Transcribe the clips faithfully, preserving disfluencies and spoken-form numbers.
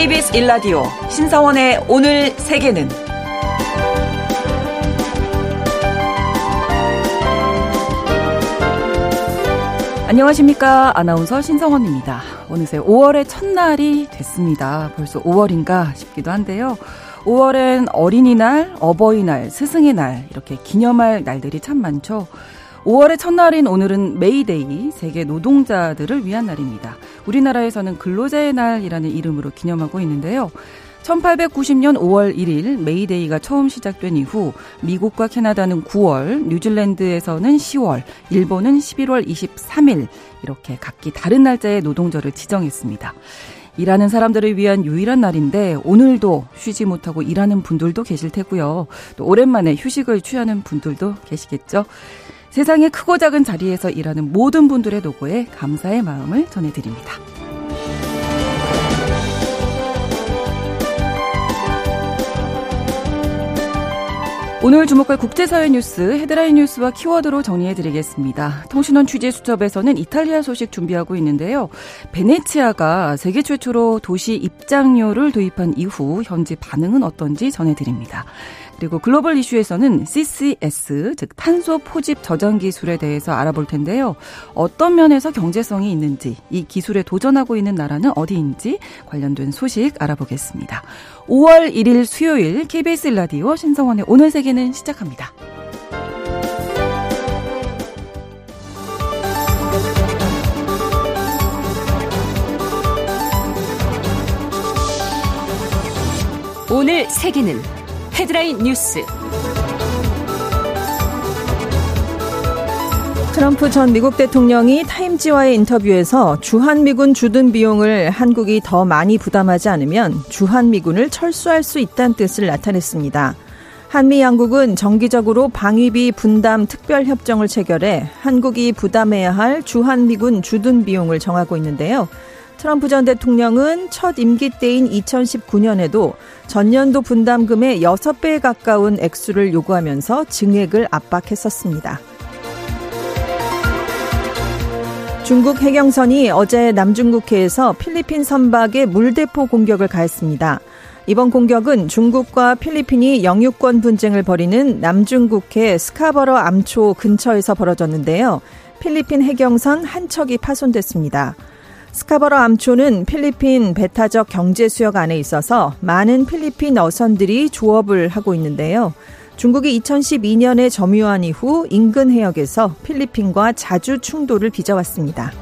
케이비에스 일 라디오 신성원의 오늘 세계는 안녕하십니까. 아나운서 신성원입니다. 어느새 오월의 첫날이 됐습니다. 벌써 오월인가 싶기도 한데요. 오월엔 어린이날, 어버이날, 스승의 날 이렇게 기념할 날들이 참 많죠. 오월의 첫날인 오늘은 메이데이, 세계 노동자들을 위한 날입니다. 우리나라에서는 근로자의 날이라는 이름으로 기념하고 있는데요. 천팔백구십 년 오월 일일 메이데이가 처음 시작된 이후 미국과 캐나다는 구월, 뉴질랜드에서는 시월, 일본은 십일월 이십삼일 이렇게 각기 다른 날짜의 노동절을 지정했습니다. 일하는 사람들을 위한 유일한 날인데 오늘도 쉬지 못하고 일하는 분들도 계실 테고요. 또 오랜만에 휴식을 취하는 분들도 계시겠죠. 세상의 크고 작은 자리에서 일하는 모든 분들의 노고에 감사의 마음을 전해드립니다. 오늘 주목할 국제사회 뉴스 헤드라인 뉴스와 키워드로 정리해드리겠습니다. 통신원 취재수첩에서는 이탈리아 소식 준비하고 있는데요. 베네치아가 세계 최초로 도시 입장료를 도입한 이후 현지 반응은 어떤지 전해드립니다. 그리고 글로벌 이슈에서는 씨씨에스, 즉 탄소 포집 저장 기술에 대해서 알아볼 텐데요. 어떤 면에서 경제성이 있는지, 이 기술에 도전하고 있는 나라는 어디인지 관련된 소식 알아보겠습니다. 오월 일일 수요일 케이비에스 일 라디오 신성원의 오늘 세계는 시작합니다. 오늘 세계는 헤드라인 뉴스. 트럼프 전 미국 대통령이 타임지와의 인터뷰에서 주한미군 주둔 비용을 한국이 더 많이 부담하지 않으면 주한미군을 철수할 수 있다는 뜻을 나타냈습니다. 한미 양국은 정기적으로 방위비 분담 특별협정을 체결해 한국이 부담해야 할 주한미군 주둔 비용을 정하고 있는데요. 트럼프 전 대통령은 첫 임기 때인 이천십구년에도 전년도 분담금의 여섯 배에 가까운 액수를 요구하면서 증액을 압박했었습니다. 중국 해경선이 어제 남중국해에서 필리핀 선박에 물대포 공격을 가했습니다. 이번 공격은 중국과 필리핀이 영유권 분쟁을 벌이는 남중국해 스카버러 암초 근처에서 벌어졌는데요. 필리핀 해경선 한 척이 파손됐습니다. 스카버러 암초는 필리핀 배타적 경제 수역 안에 있어서 많은 필리핀 어선들이 조업을 하고 있는데요. 중국이 이천십이년에 점유한 이후 인근 해역에서 필리핀과 자주 충돌을 빚어왔습니다.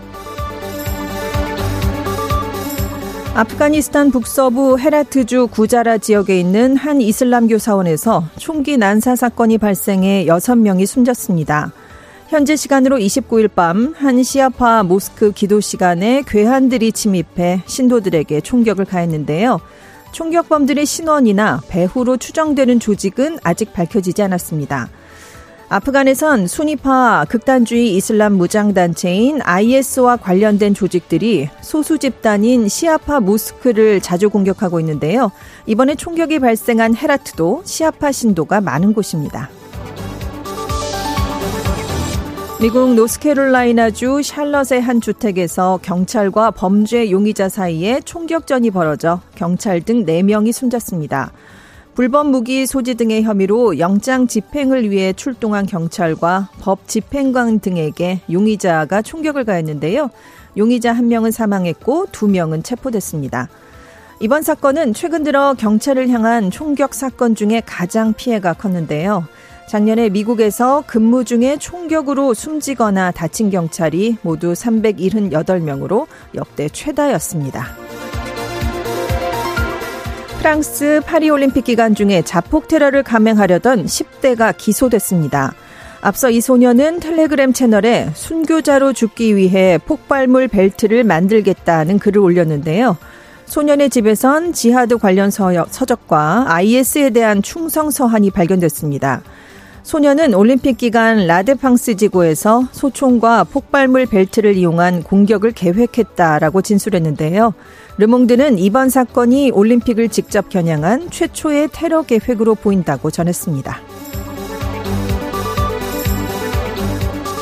아프가니스탄 북서부 헤라트주 구자라 지역에 있는 한 이슬람교 사원에서 총기 난사 사건이 발생해 여섯 명이 숨졌습니다. 현지 시간으로 이십구일 밤 한 시아파 모스크 기도 시간에 괴한들이 침입해 신도들에게 총격을 가했는데요. 총격범들의 신원이나 배후로 추정되는 조직은 아직 밝혀지지 않았습니다. 아프간에선 수니파 극단주의 이슬람 무장단체인 아이에스와 관련된 조직들이 소수 집단인 시아파 모스크를 자주 공격하고 있는데요. 이번에 총격이 발생한 헤라트도 시아파 신도가 많은 곳입니다. 미국 노스캐롤라이나주 샬럿의 한 주택에서 경찰과 범죄 용의자 사이에 총격전이 벌어져 경찰 등 네 명이 숨졌습니다. 불법 무기 소지 등의 혐의로 영장 집행을 위해 출동한 경찰과 법 집행관 등에게 용의자가 총격을 가했는데요. 용의자 한 명은 사망했고 두 명은 체포됐습니다. 이번 사건은 최근 들어 경찰을 향한 총격 사건 중에 가장 피해가 컸는데요. 작년에 미국에서 근무 중에 총격으로 숨지거나 다친 경찰이 모두 삼백칠십팔 명으로 역대 최다였습니다. 프랑스 파리올림픽 기간 중에 자폭 테러를 감행하려던 십 대가 기소됐습니다. 앞서 이 소녀는 텔레그램 채널에 순교자로 죽기 위해 폭발물 벨트를 만들겠다는 글을 올렸는데요. 소년의 집에선 지하드 관련 서적과 아이에스에 대한 충성 서한이 발견됐습니다. 소녀는 올림픽 기간 라데팡스 지구에서 소총과 폭발물 벨트를 이용한 공격을 계획했다라고 진술했는데요. 르몽드는 이번 사건이 올림픽을 직접 겨냥한 최초의 테러 계획으로 보인다고 전했습니다.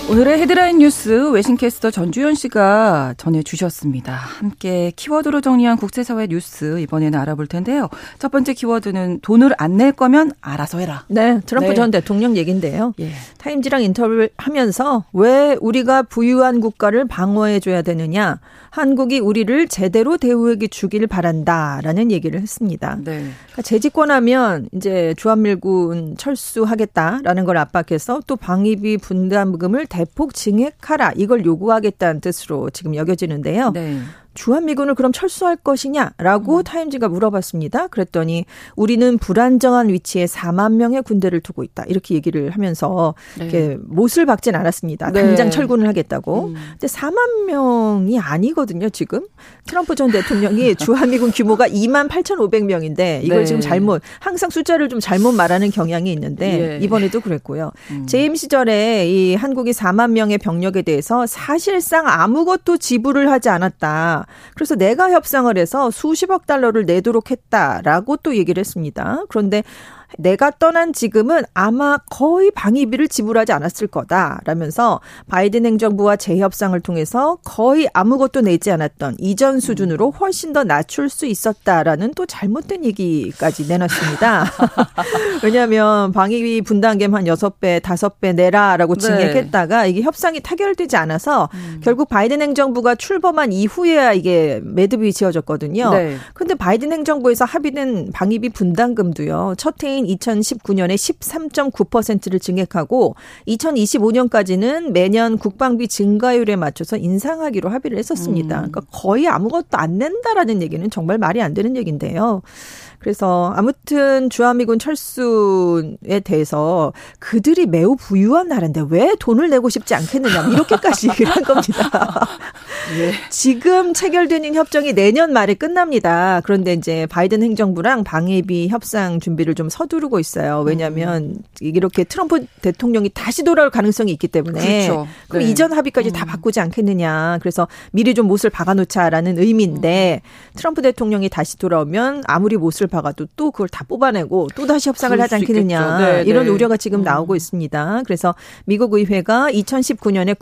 오늘의 헤드라인 뉴스 외신캐스터 전주현 씨가 전해주셨습니다. 함께 키워드로 정리한 국제사회 뉴스 이번에는 알아볼 텐데요. 첫 번째 키워드는 돈을 안 낼 거면 알아서 해라. 네, 트럼프 네. 전 대통령 얘기인데요. 예. 타임지랑 인터뷰를 하면서 왜 우리가 부유한 국가를 방어해줘야 되느냐. 한국이 우리를 제대로 대우해 주길 바란다라는 얘기를 했습니다. 네. 그러니까 재집권하면 이제 주한미군 철수하겠다라는 걸 압박해서 또 방위비 분담금을 대폭 증액하라 이걸 요구하겠다는 뜻으로 지금 여겨지는데요. 네. 주한미군을 그럼 철수할 것이냐라고 음. 타임지가 물어봤습니다. 그랬더니 우리는 불안정한 위치에 사만 명의 군대를 두고 있다. 이렇게 얘기를 하면서 네. 이렇게 못을 박진 않았습니다. 네. 당장 철군을 하겠다고. 음. 근데 사만 명이 아니거든요. 지금. 트럼프 전 대통령이 주한미군 규모가 이만 팔천오백 명인데 이걸 네. 지금 잘못 항상 숫자를 좀 잘못 말하는 경향이 있는데 예. 이번에도 그랬고요. 음. 재임 시절에 이 한국이 사만 명의 병력에 대해서 사실상 아무것도 지불을 하지 않았다. 그래서 내가 협상을 해서 수십억 달러를 내도록 했다라고 또 얘기를 했습니다. 그런데 내가 떠난 지금은 아마 거의 방위비를 지불하지 않았을 거다라면서 바이든 행정부와 재협상을 통해서 거의 아무것도 내지 않았던 이전 수준으로 훨씬 더 낮출 수 있었다라는 또 잘못된 얘기까지 내놨습니다. 왜냐하면 방위비 분담금 한 여섯 배, 다섯 배 내라라고 증액했다가 네. 이게 협상이 타결되지 않아서 음. 결국 바이든 행정부가 출범한 이후에야 이게 매듭이 지어졌거든요. 그런데 네. 바이든 행정부에서 합의된 방위비 분담금도요. 첫 해인 이천십구 년에 십삼 점 구 퍼센트를 증액하고 이천이십오 년까지는 매년 국방비 증가율에 맞춰서 인상하기로 합의를 했었습니다. 그러니까 거의 아무것도 안 낸다라는 얘기는 정말 말이 안 되는 얘기인데요. 그래서 아무튼 주한미군 철수에 대해서 그들이 매우 부유한 나라인데 왜 돈을 내고 싶지 않겠느냐 이렇게까지 얘기를 한 겁니다. 예. 지금 체결되는 협정이 내년 말에 끝납니다. 그런데 이제 바이든 행정부랑 방위비 협상 준비를 좀 서두르고 있어요. 왜냐하면 음. 이렇게 트럼프 대통령이 다시 돌아올 가능성이 있기 때문에 그렇죠. 그럼 네. 이전 합의까지 음. 다 바꾸지 않겠느냐. 그래서 미리 좀 못을 박아놓자라는 의미인데 음. 트럼프 대통령이 다시 돌아오면 아무리 못을 박아도 또 그걸 다 뽑아내고 또 다시 협상을 하지 않겠느냐. 네, 이런 네. 우려가 지금 음. 나오고 있습니다. 그래서 미국 의회가 이천십구 년에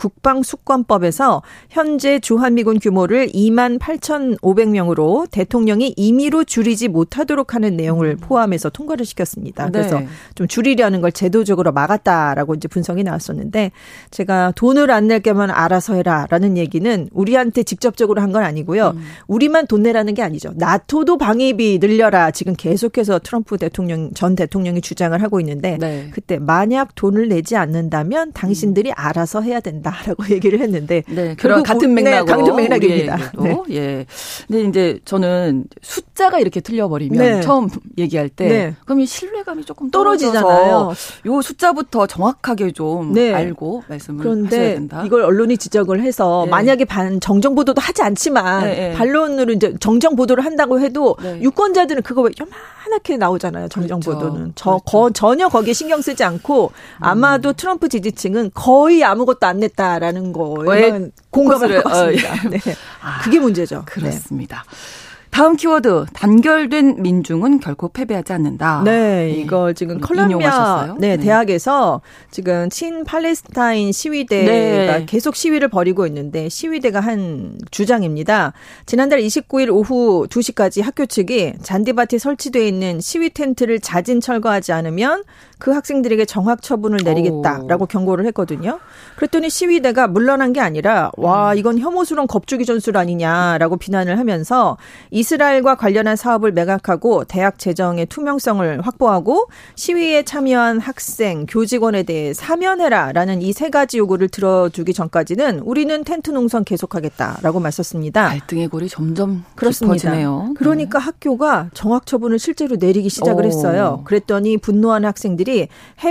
국방수권법에서 현재 주한미군 규모를 이만 팔천오백 명으로 대통령이 임의로 줄이지 못하도록 하는 내용을 포함해서 통과를 시켰습니다. 그래서 네. 좀 줄이려는 걸 제도적으로 막았다라고 이제 분석이 나왔었는데 제가 돈을 안 낼 거면 알아서 해라라는 얘기는 우리한테 직접적으로 한 건 아니고요. 음. 우리만 돈 내라는 게 아니죠. 나토도 방위비 늘려라. 지금 계속해서 트럼프 대통령 전 대통령이 주장을 하고 있는데 네. 그때 만약 돈을 내지 않는다면 당신들이 음. 알아서 해야 된다라고 얘기를 했는데 네, 그런 같은 맥락으로 네, 같은 맥락입니다. 네. 예. 근데 이제 저는 숫자가 이렇게 틀려버리면 네. 처음 얘기할 때 네. 그럼 이 신뢰감이 조금 떨어지잖아요. 요 숫자부터 정확하게 좀 네. 알고 말씀을 그런데 하셔야 된다. 이걸 언론이 지적을 해서 네. 만약에 반 정정 보도도 하지 않지만 네, 네. 반론으로 이제 정정 보도를 한다고 해도 네. 유권자들은 그거 왜 요만하게 나오잖아요. 정정 그렇죠. 보도는 저 그렇죠. 거, 전혀 거기에 신경 쓰지 않고 음. 아마도 트럼프 지지층은 거의 아무것도 안 냈다라는 거에 공감을 하고 있습니다. 어, 예. 네. 아, 그게 문제죠. 그렇습니다. 네. 다음 키워드 단결된 민중은 결코 패배하지 않는다. 네, 이걸 지금 컬럼비아 네, 네. 대학에서 지금 친 팔레스타인 시위대가 네. 계속 시위를 벌이고 있는데 시위대가 한 주장입니다. 지난달 이십구 일 오후 두 시까지 학교 측이 잔디밭에 설치되어 있는 시위 텐트를 자진 철거하지 않으면 그 학생들에게 정학 처분을 내리겠다라고 오. 경고를 했거든요. 그랬더니 시위대가 물러난 게 아니라 와 이건 혐오스러운 겁주기 전술 아니냐라고 비난을 하면서 이스라엘과 관련한 사업을 매각하고 대학 재정의 투명성을 확보하고 시위에 참여한 학생, 교직원에 대해 사면해라라는 이 세 가지 요구를 들어주기 전까지는 우리는 텐트 농성 계속하겠다라고 맞섰습니다. 갈등의 골이 점점 그렇습니다. 깊어지네요. 그러니까 네. 학교가 정학 처분을 실제로 내리기 시작을 오. 했어요. 그랬더니 분노한 학생들이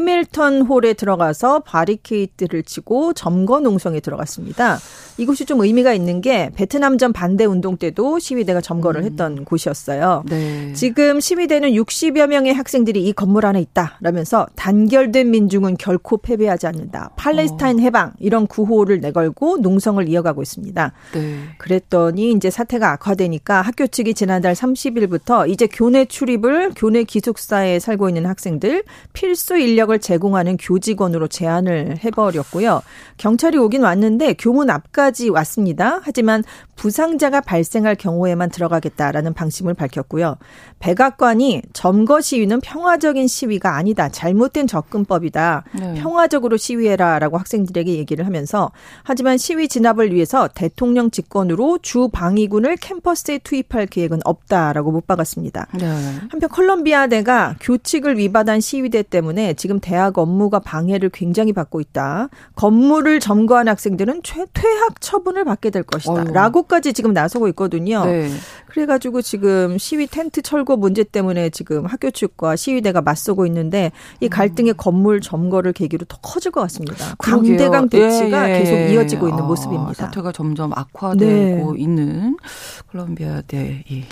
해밀턴 홀에 들어가서 바리케이트를 치고 점거 농성에 들어갔습니다. 이곳이 좀 의미가 있는 게 베트남전 반대 운동 때도 시위대가 점거를 음. 했던 곳이었어요. 네. 지금 시위대는 육십여 명의 학생들이 이 건물 안에 있다라면서 단결된 민중은 결코 패배하지 않는다. 팔레스타인 해방 이런 구호를 내걸고 농성을 이어가고 있습니다. 네. 그랬더니 이제 사태가 악화되니까 학교 측이 지난달 삼십 일부터 이제 교내 출입을 교내 기숙사에 살고 있는 학생들 필 필수 인력을 제공하는 교직원으로 제안을 해버렸고요. 경찰이 오긴 왔는데 교문 앞까지 왔습니다. 하지만 부상자가 발생할 경우에만 들어가겠다라는 방침을 밝혔고요. 백악관이 점거 시위는 평화적인 시위가 아니다. 잘못된 접근법이다. 네. 평화적으로 시위해라라고 학생들에게 얘기를 하면서 하지만 시위 진압을 위해서 대통령 직권으로 주 방위군을 캠퍼스에 투입할 계획은 없다라고 못 박았습니다. 네. 한편 콜롬비아대가 규칙을 위반한 시위대 때문에 지금 대학 업무가 방해를 굉장히 받고 있다. 건물을 점거한 학생들은 퇴학 처분을 받게 될 것이다. 어휴. 라고까지 지금 나서고 있거든요. 네. 그래가지고 지금 시위 텐트 철거 문제 때문에 지금 학교 측과 시위대가 맞서고 있는데 이 갈등의 건물 점거를 계기로 더 커질 것 같습니다. 강대강 대치가 예, 예. 계속 이어지고 있는 아, 모습입니다. 사태가 점점 악화되고 네. 있는 콜롬비아대 이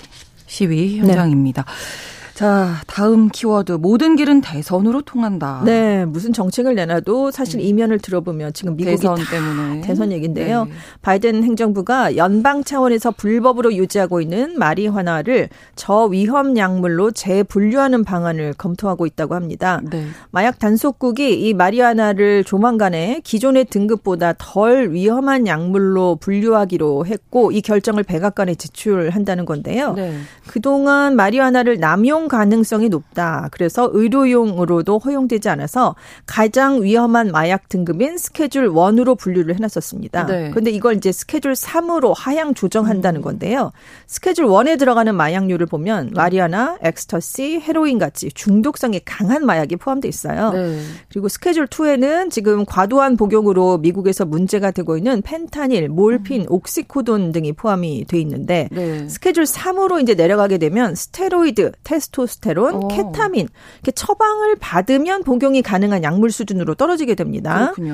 시위 현장입니다. 네. 자, 다음 키워드. 모든 길은 대선으로 통한다. 네, 무슨 정책을 내놔도 사실 이면을 들어보면 지금 미국이 대선 때문에 대선 얘기인데요. 네. 바이든 행정부가 연방 차원에서 불법으로 유지하고 있는 마리화나를 저위험 약물로 재분류하는 방안을 검토하고 있다고 합니다. 네. 마약 단속국이 이 마리화나를 조만간에 기존의 등급보다 덜 위험한 약물로 분류하기로 했고 이 결정을 백악관에 제출한다는 건데요. 네. 그동안 마리화나를 남용 가능성이 높다. 그래서 의료용으로도 허용되지 않아서 가장 위험한 마약 등급인 스케줄 일으로 분류를 해놨었습니다. 네. 그런데 이걸 이제 스케줄 삼으로 하향 조정한다는 건데요. 스케줄 일에 들어가는 마약류를 보면 마리아나, 엑스터시, 헤로인 같이 중독성이 강한 마약이 포함되어 있어요. 네. 그리고 스케줄 이에는 지금 과도한 복용으로 미국에서 문제가 되고 있는 펜타닐, 몰핀, 옥시코돈 등이 포함이 돼 있는데 네. 스케줄 삼으로 이제 내려가게 되면 스테로이드, 테스토 테스토스테론, 오. 케타민 이렇게 처방을 받으면 복용이 가능한 약물 수준으로 떨어지게 됩니다. 그렇군요.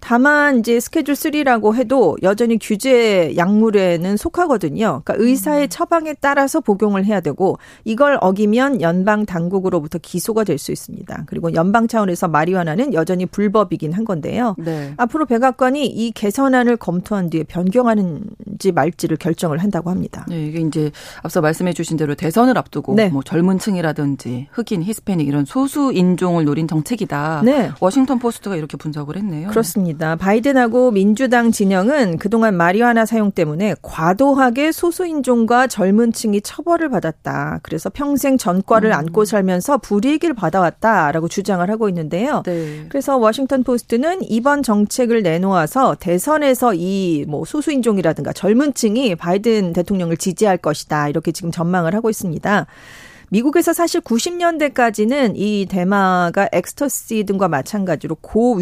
다만 이제 스케줄 삼라고 해도 여전히 규제 약물에는 속하거든요. 그러니까 의사의 음. 처방에 따라서 복용을 해야 되고 이걸 어기면 연방 당국으로부터 기소가 될 수 있습니다. 그리고 연방 차원에서 마리화나는 여전히 불법이긴 한 건데요. 네. 앞으로 백악관이 이 개선안을 검토한 뒤에 변경하는지 말지를 결정을 한다고 합니다. 네, 이게 이제 앞서 말씀해 주신 대로 대선을 앞두고 네. 뭐 젊은 층이라든지 흑인, 히스패닉 이런 소수 인종을 노린 정책이다. 네. 워싱턴 포스트가 이렇게 분석을 했네요. 그렇습니다. 바이든하고 민주당 진영은 그동안 마리화나 사용 때문에 과도하게 소수 인종과 젊은 층이 처벌을 받았다. 그래서 평생 전과를 음. 안고 살면서 불이익을 받아왔다라고 주장을 하고 있는데요. 네. 그래서 워싱턴 포스트는 이번 정책을 내놓아서 대선에서 이 뭐 소수 인종이라든가 젊은 층이 바이든 대통령을 지지할 것이다. 이렇게 지금 전망을 하고 있습니다. 미국에서 사실 구십 년대까지는 이 대마가 엑스터시 등과 마찬가지로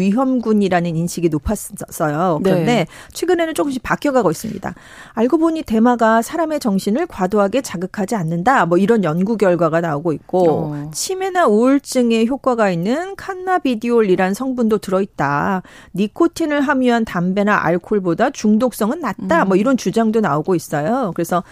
고위험군이라는 인식이 높았어요. 그런데 네. 최근에는 조금씩 바뀌어가고 있습니다. 알고 보니 대마가 사람의 정신을 과도하게 자극하지 않는다. 뭐 이런 연구 결과가 나오고 있고 어. 치매나 우울증에 효과가 있는 칸나비디올이라는 성분도 들어있다. 니코틴을 함유한 담배나 알코올보다 중독성은 낮다. 음. 뭐 이런 주장도 나오고 있어요. 그래서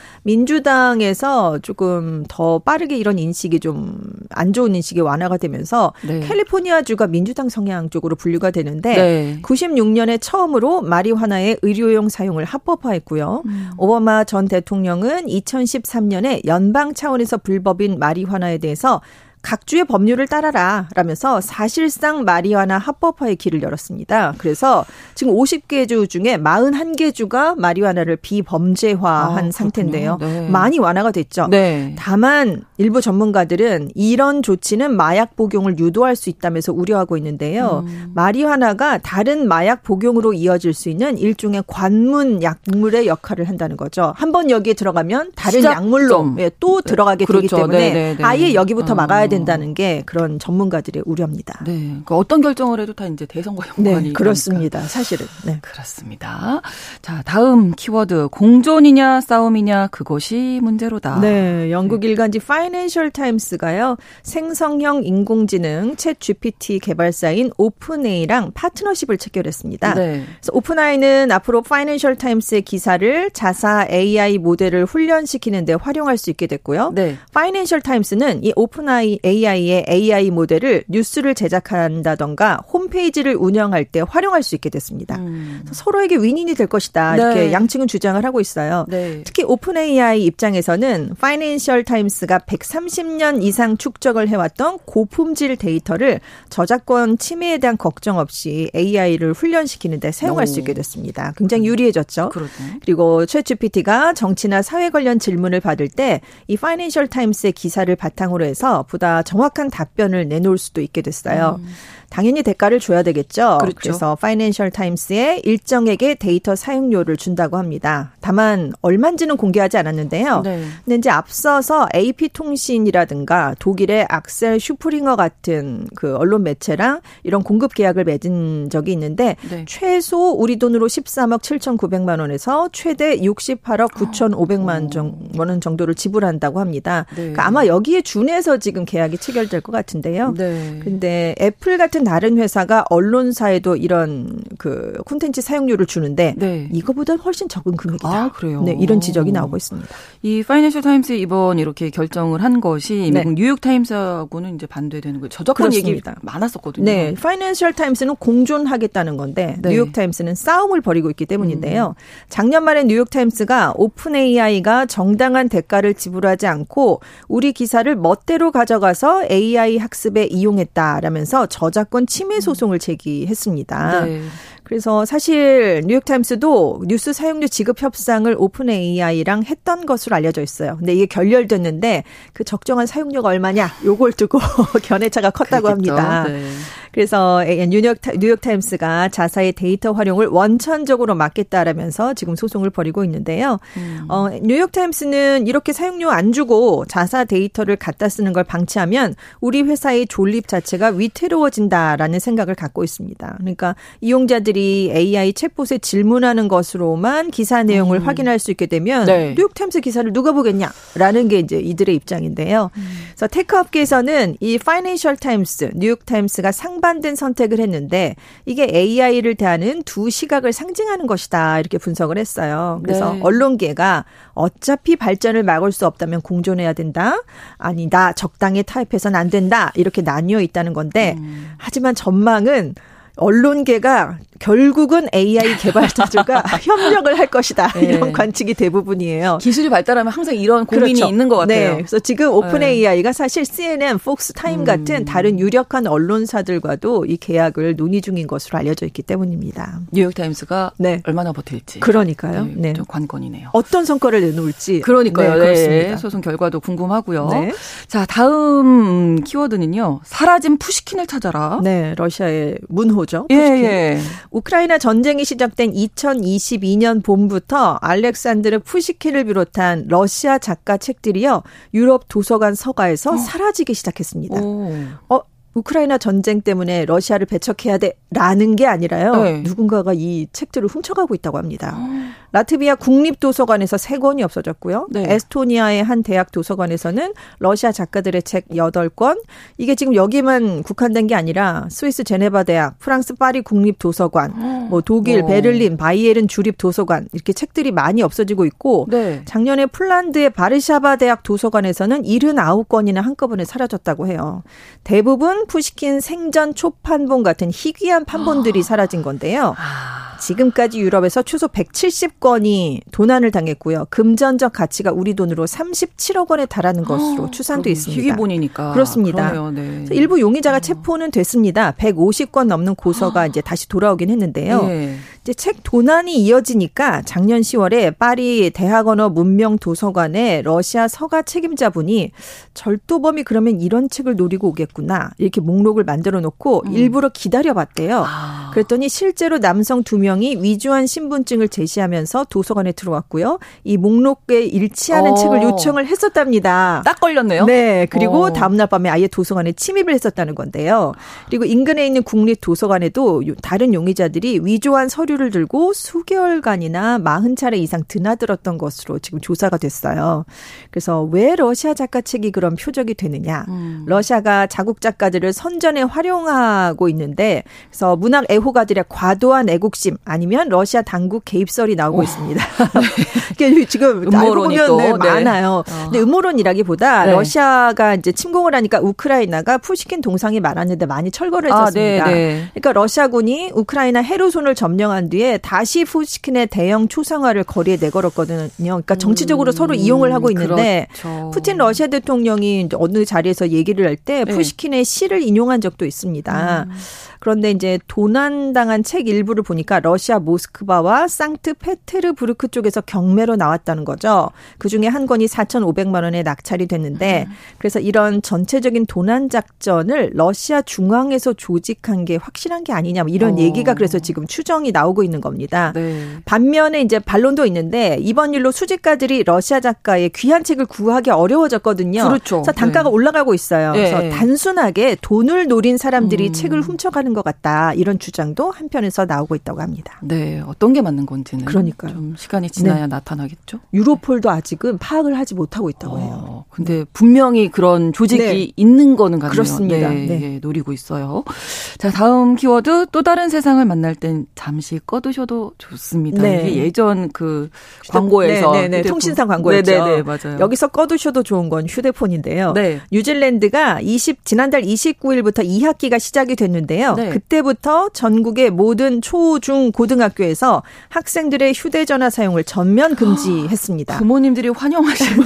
민주당에서 조금 더 빠르게 이런 이런 인식이 좀 안 좋은 인식이 완화가 되면서 네. 캘리포니아주가 민주당 성향 쪽으로 분류가 되는데 네. 구십육 년에 처음으로 마리화나의 의료용 사용을 합법화했고요. 음. 오바마 전 대통령은 이천십삼 년에 연방 차원에서 불법인 마리화나에 대해서 각 주의 법률을 따라라 라면서 사실상 마리화나 합법화의 길을 열었습니다. 그래서 지금 오십 개 주 중에 사십일 개 주가 마리화나를 비범죄화한 아, 상태인데요. 네. 많이 완화가 됐죠. 네. 다만 일부 전문가들은 이런 조치는 마약 복용을 유도할 수 있다면서 우려하고 있는데요. 음. 마리화나가 다른 마약 복용으로 이어질 수 있는 일종의 관문 약물의 역할을 한다는 거죠. 한번 여기에 들어가면 다른 약물로 또 들어가게 그렇죠. 되기 때문에 네, 네, 네. 아예 여기부터 어. 막아야 된다는 게 그런 전문가들의 우려입니다. 네, 그러니까 어떤 결정을 해도 다 이제 대선과 연관이 네, 그렇습니다. 사실은. 네. 그렇습니다. 자, 다음 키워드 공존이냐 싸움이냐 그것이 문제로다. 네, 영국 일간지 파이낸셜 타임스가요. 생성형 인공지능 챗 지피티 개발사인 오픈에이랑 파트너십을 체결했습니다. 네. 그래서 오픈에이는 앞으로 파이낸셜 타임스의 기사를 자사 에이아이 모델을 훈련시키는 데 활용할 수 있게 됐고요. 네. 파이낸셜 타임스는 이 오픈에이 에이아이의 에이아이 모델을 뉴스를 제작한다던가 홈페이지를 운영할 때 활용할 수 있게 됐습니다. 음. 서로에게 윈윈이 될 것이다. 네. 이렇게 양측은 주장을 하고 있어요. 네. 특히 오픈 에이아이 입장에서는 파이낸셜 타임스가 백삼십 년 이상 축적을 해왔던 고품질 데이터를 저작권 침해에 대한 걱정 없이 에이아이를 훈련시키는 데 사용할 오. 수 있게 됐습니다. 굉장히 유리해졌죠. 그렇네. 그리고 챗지피티가 정치나 사회 관련 질문을 받을 때 이 파이낸셜 타임스의 기사를 바탕으로 해서 보다 정확한 답변을 내놓을 수도 있게 됐어요. 음. 당연히 대가를 줘야 되겠죠. 그렇죠. 그래서 파이낸셜 타임스에 일정액의 데이터 사용료를 준다고 합니다. 다만 얼마인지는 공개하지 않았는데요. 네. 근데 이제 앞서서 에이피통신이라든가 독일의 악셀 슈프링어 같은 그 언론 매체랑 이런 공급 계약을 맺은 적이 있는데 네. 최소 우리 돈으로 십삼억 칠천구백만 원에서 최대 육십팔억 구천오백만 원 정도를 지불한다고 합니다. 네. 그러니까 아마 여기에 준해서 지금 계약이 체결될 것 같은데요. 네. 근데 애플 같은 다른 회사가 언론사에도 이런 그 콘텐츠 사용료를 주는데 네. 이거보다 훨씬 적은 금액이다. 아, 그래요? 네, 이런 지적이 나오고 있습니다. 이 파이낸셜 타임스 이번 이렇게 결정을 한 것이 네. 미국 뉴욕 타임스하고는 이제 반대되는 거예요. 저작권 얘기 많았었거든요. 네, 파이낸셜 타임스는 공존하겠다는 건데 네. 뉴욕 타임스는 싸움을 벌이고 있기 때문인데요. 음. 작년 말에 뉴욕 타임스가 오픈 에이아이가 정당한 대가를 지불하지 않고 우리 기사를 멋대로 가져가서 에이아이 학습에 이용했다라면서 저작 권 침해 소송을 제기했습니다. 네. 그래서 사실 뉴욕타임스도 뉴스 사용료 지급 협상을 오픈 에이아이랑 했던 것으로 알려져 있어요. 근데 이게 결렬됐는데 그 적정한 사용료가 얼마냐 요걸 두고 견해차가 컸다고 그렇겠죠. 합니다. 네. 그래서 뉴욕, 뉴욕타임스가 자사의 데이터 활용을 원천적으로 막겠다라면서 지금 소송을 벌이고 있는데요. 음. 어, 뉴욕타임스는 이렇게 사용료 안 주고 자사 데이터를 갖다 쓰는 걸 방치하면 우리 회사의 존립 자체가 위태로워진다라는 생각을 갖고 있습니다. 그러니까 이용자들이 에이아이 챗봇에 질문하는 것으로만 기사 내용을 음. 확인할 수 있게 되면 네. 뉴욕타임스 기사를 누가 보겠냐라는 게 이제 이들의 입장인데요. 음. 그래서 테크업계에서는 이 파이낸셜 타임스, 뉴욕타임스가 상반된 선택을 했는데 이게 에이아이를 대하는 두 시각을 상징하는 것이다 이렇게 분석을 했어요. 그래서 네. 언론계가 어차피 발전을 막을 수 없다면 공존해야 된다. 아니 나 적당히 타협해서는 안 된다. 이렇게 나뉘어 있다는 건데 음. 하지만 전망은 언론계가 결국은 에이아이 개발자들과 협력을 할 것이다. 네. 이런 관측이 대부분이에요. 기술이 발달하면 항상 이런 고민이 그렇죠. 있는 것 같아요. 네. 그래서 지금 오픈 에이아이가 사실 씨엔엔, 폭스 타임 같은 음. 다른 유력한 언론사들과도 이 계약을 논의 중인 것으로 알려져 있기 때문입니다. 뉴욕타임스가 네. 얼마나 버틸지. 그러니까요. 네. 네. 좀 관건이네요. 어떤 성과를 내놓을지. 그러니까요. 네, 그렇습니다. 네. 소송 결과도 궁금하고요. 네. 자, 다음 키워드는요. 사라진 푸시킨을 찾아라. 네. 러시아의 문호죠. 푸시킨. 예, 예. 우크라이나 전쟁이 시작된 이천이십이 년 봄부터 알렉산드르 푸시킨을 비롯한 러시아 작가 책들이요. 유럽 도서관 서가에서 어. 사라지기 시작했습니다. 오. 어, 우크라이나 전쟁 때문에 러시아를 배척해야 돼라는 게 아니라요. 네. 누군가가 이 책들을 훔쳐가고 있다고 합니다. 어. 라트비아 국립도서관에서 세 권이 없어졌고요. 네. 에스토니아의 한 대학 도서관에서는 러시아 작가들의 책 여덟 권. 이게 지금 여기만 국한된 게 아니라 스위스 제네바 대학, 프랑스 파리 국립도서관, 어. 뭐 독일, 오. 베를린, 바이에른 주립도서관 이렇게 책들이 많이 없어지고 있고 네. 작년에 폴란드의 바르샤바 대학 도서관에서는 칠십구 권이나 한꺼번에 사라졌다고 해요. 대부분 푸시킨 생전 초판본 같은 희귀한 판본들이 사라진 건데요. 지금까지 유럽에서 최소 백칠십 건이 도난을 당했고요. 금전적 가치가 우리 돈으로 삼십칠억 원에 달하는 것으로 어, 추산돼 있습니다. 희귀본이니까. 그렇습니다. 그러네요, 네. 일부 용의자가 체포는 됐습니다. 백오십 건 넘는 고서가 이제 다시 돌아오긴 했는데요. 네. 이제 책 도난이 이어지니까 작년 시월에 파리 대학언어 문명도서관의 러시아 서가 책임자분이 절도범이 그러면 이런 책을 노리고 오겠구나. 이렇게 목록을 만들어 놓고 음. 일부러 기다려봤대요. 아. 그랬더니 실제로 남성 두 명이 위조한 신분증을 제시하면서 도서관에 들어왔고요. 이 목록에 일치하는 오. 책을 요청을 했었답니다. 딱 걸렸네요. 네. 그리고 오. 다음날 밤에 아예 도서관에 침입을 했었다는 건데요. 그리고 인근에 있는 국립도서관에도 다른 용의자들이 위조한 서류를 이유를 들고 수개월간이나 사십 차례 이상 드나들었던 것으로 지금 조사가 됐어요. 그래서 왜 러시아 작가책이 그런 표적이 되느냐. 음. 러시아가 자국 작가들을 선전에 활용하고 있는데 그래서 문학 애호가들의 과도한 애국심 아니면 러시아 당국 개입설이 나오고 오. 있습니다. 네. 지금 음모론이 알고 보면 또 네, 네. 많아요. 어. 근데 음모론이라기보다 네. 러시아가 이제 침공을 하니까 우크라이나가 푸시킨 동상이 많았는데 많이 철거를 했었습니다. 아, 네, 네. 그러니까 러시아군이 우크라이나 헤르손을 점령한 뒤에 다시 푸시킨의 대형 초상화를 거리에 내걸었거든요. 그러니까 정치적으로 음, 서로 이용을 하고 있는데 그렇죠. 푸틴 러시아 대통령이 어느 자리에서 얘기를 할 때 푸시킨의 네. 시를 인용한 적도 있습니다. 음. 그런데 이제 도난당한 책 일부를 보니까 러시아 모스크바와 상트페테르부르크 쪽에서 경매로 나왔다는 거죠. 그중에 한 권이 사천오백만 원에 낙찰이 됐는데 음. 그래서 이런 전체적인 도난 작전을 러시아 중앙에서 조직한 게 확실한 게 아니냐 이런 어. 얘기가 그래서 지금 추정이 나오고 있는 겁니다. 네. 반면에 이제 반론도 있는데 이번 일로 수집가들이 러시아 작가의 귀한 책을 구하기 어려워졌거든요. 그렇죠. 그래서 단가가 네. 올라가고 있어요. 네. 그래서 단순하게 돈을 노린 사람들이 음. 책을 훔쳐가는 것 같다. 이런 주장도 한편에서 나오고 있다고 합니다. 네, 어떤 게 맞는 건지는 그러니까요. 좀 시간이 지나야 네. 나타나겠죠. 유로폴도 아직은 파악을 하지 못하고 있다고 어, 해요. 근데 분명히 그런 조직이 네. 있는 거는 같네요. 그렇습니다. 네, 네. 예, 노리고 있어요. 자, 다음 키워드 또 다른 세상을 만날 땐 잠시 꺼두셔도 좋습니다. 네. 이게 예전 그 광고에서 네, 네, 네. 통신사 광고였죠. 네, 네, 맞아요. 여기서 꺼두셔도 좋은 건 휴대폰인데요. 네. 뉴질랜드가 이십 지난달 이십구 일부터 이 학기가 시작이 됐는데요. 네. 그때부터 전국의 모든 초, 중, 고등학교에서 학생들의 휴대전화 사용을 전면 금지했습니다. 부모님들이 환영하시고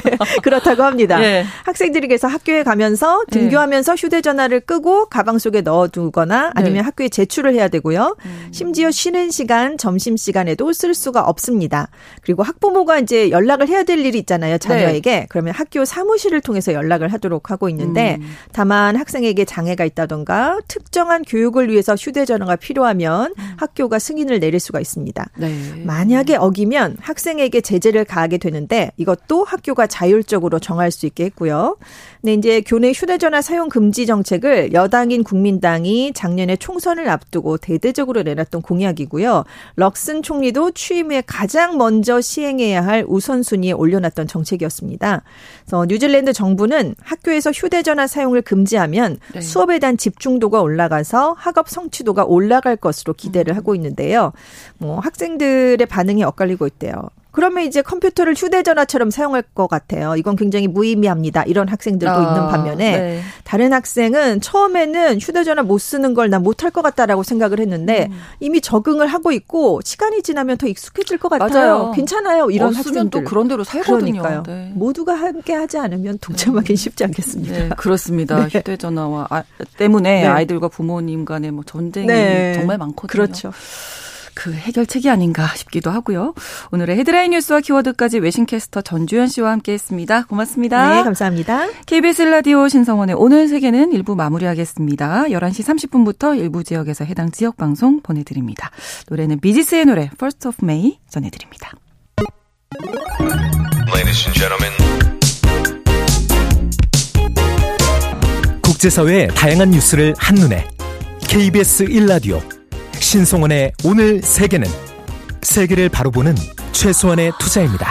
그렇다고 합니다. 네. 학생들이 그래서 학교에 가면서 등교하면서 휴대전화를 끄고 가방 속에 넣어두거나 아니면 네. 학교에 제출을 해야 되고요. 음. 심지어 쉬는 시간, 점심시간에도 쓸 수가 없습니다. 그리고 학부모가 이제 연락을 해야 될 일이 있잖아요. 자녀에게. 네. 그러면 학교 사무실을 통해서 연락을 하도록 하고 있는데 음. 다만 학생에게 장애가 있다던가 특정한 교육을 위해서 휴대전화가 필요하면 음. 학교가 승인을 내릴 수가 있습니다. 네. 만약에 어기면 학생에게 제재를 가하게 되는데 이것도 학교가 자율적으로 정할 수 있게 했고요. 근데 이제 교내 휴대전화 사용 금지 정책을 여당인 국민당이 작년에 총선을 앞두고 대대적으로 내놨던 공약이고요. 럭슨 총리도 취임 후에 가장 먼저 시행해야 할 우선순위에 올려놨던 정책이었습니다. 그래서 뉴질랜드 정부는 학교에서 휴대전화 사용을 금지하면 네. 수업에 대한 집중도가 올라가서 학업 성취도가 올라갈 것으로 기대를 음. 하고 있는데요. 뭐 학생들의 반응이 엇갈리고 있대요. 그러면 이제 컴퓨터를 휴대전화처럼 사용할 것 같아요. 이건 굉장히 무의미합니다. 이런 학생들도 아, 있는 반면에 네. 다른 학생은 처음에는 휴대전화 못 쓰는 걸 난 못할 것 같다라고 생각을 했는데 음. 이미 적응을 하고 있고 시간이 지나면 더 익숙해질 것 같아요. 맞아요. 괜찮아요. 이런 없으면 학생들. 또 그런 대로 살거든요. 그러니까요. 네. 모두가 함께 하지 않으면 동참하기는 쉽지 않겠습니다. 네, 그렇습니다. 네. 휴대전화와 아, 때문에 네. 아이들과 부모님 간의 뭐 전쟁이 네. 정말 많거든요. 그렇죠. 그 해결책이 아닌가 싶기도 하고요. 오늘의 헤드라인 뉴스와 키워드까지 외신캐스터 전주현 씨와 함께했습니다. 고맙습니다. 네, 감사합니다. 케이비에스 라디오 신성원의 오늘 세계는 일 부 마무리하겠습니다. 열한 시 삼십 분부터 일부 지역에서 해당 지역 방송 보내드립니다. 노래는 비지스의 노래 First of May 전해드립니다. Ladies and gentlemen. 국제사회의 다양한 뉴스를 한눈에 케이비에스 일 라디오 신성원의 오늘 세계는 세계를 바로 보는 최소한의 투자입니다.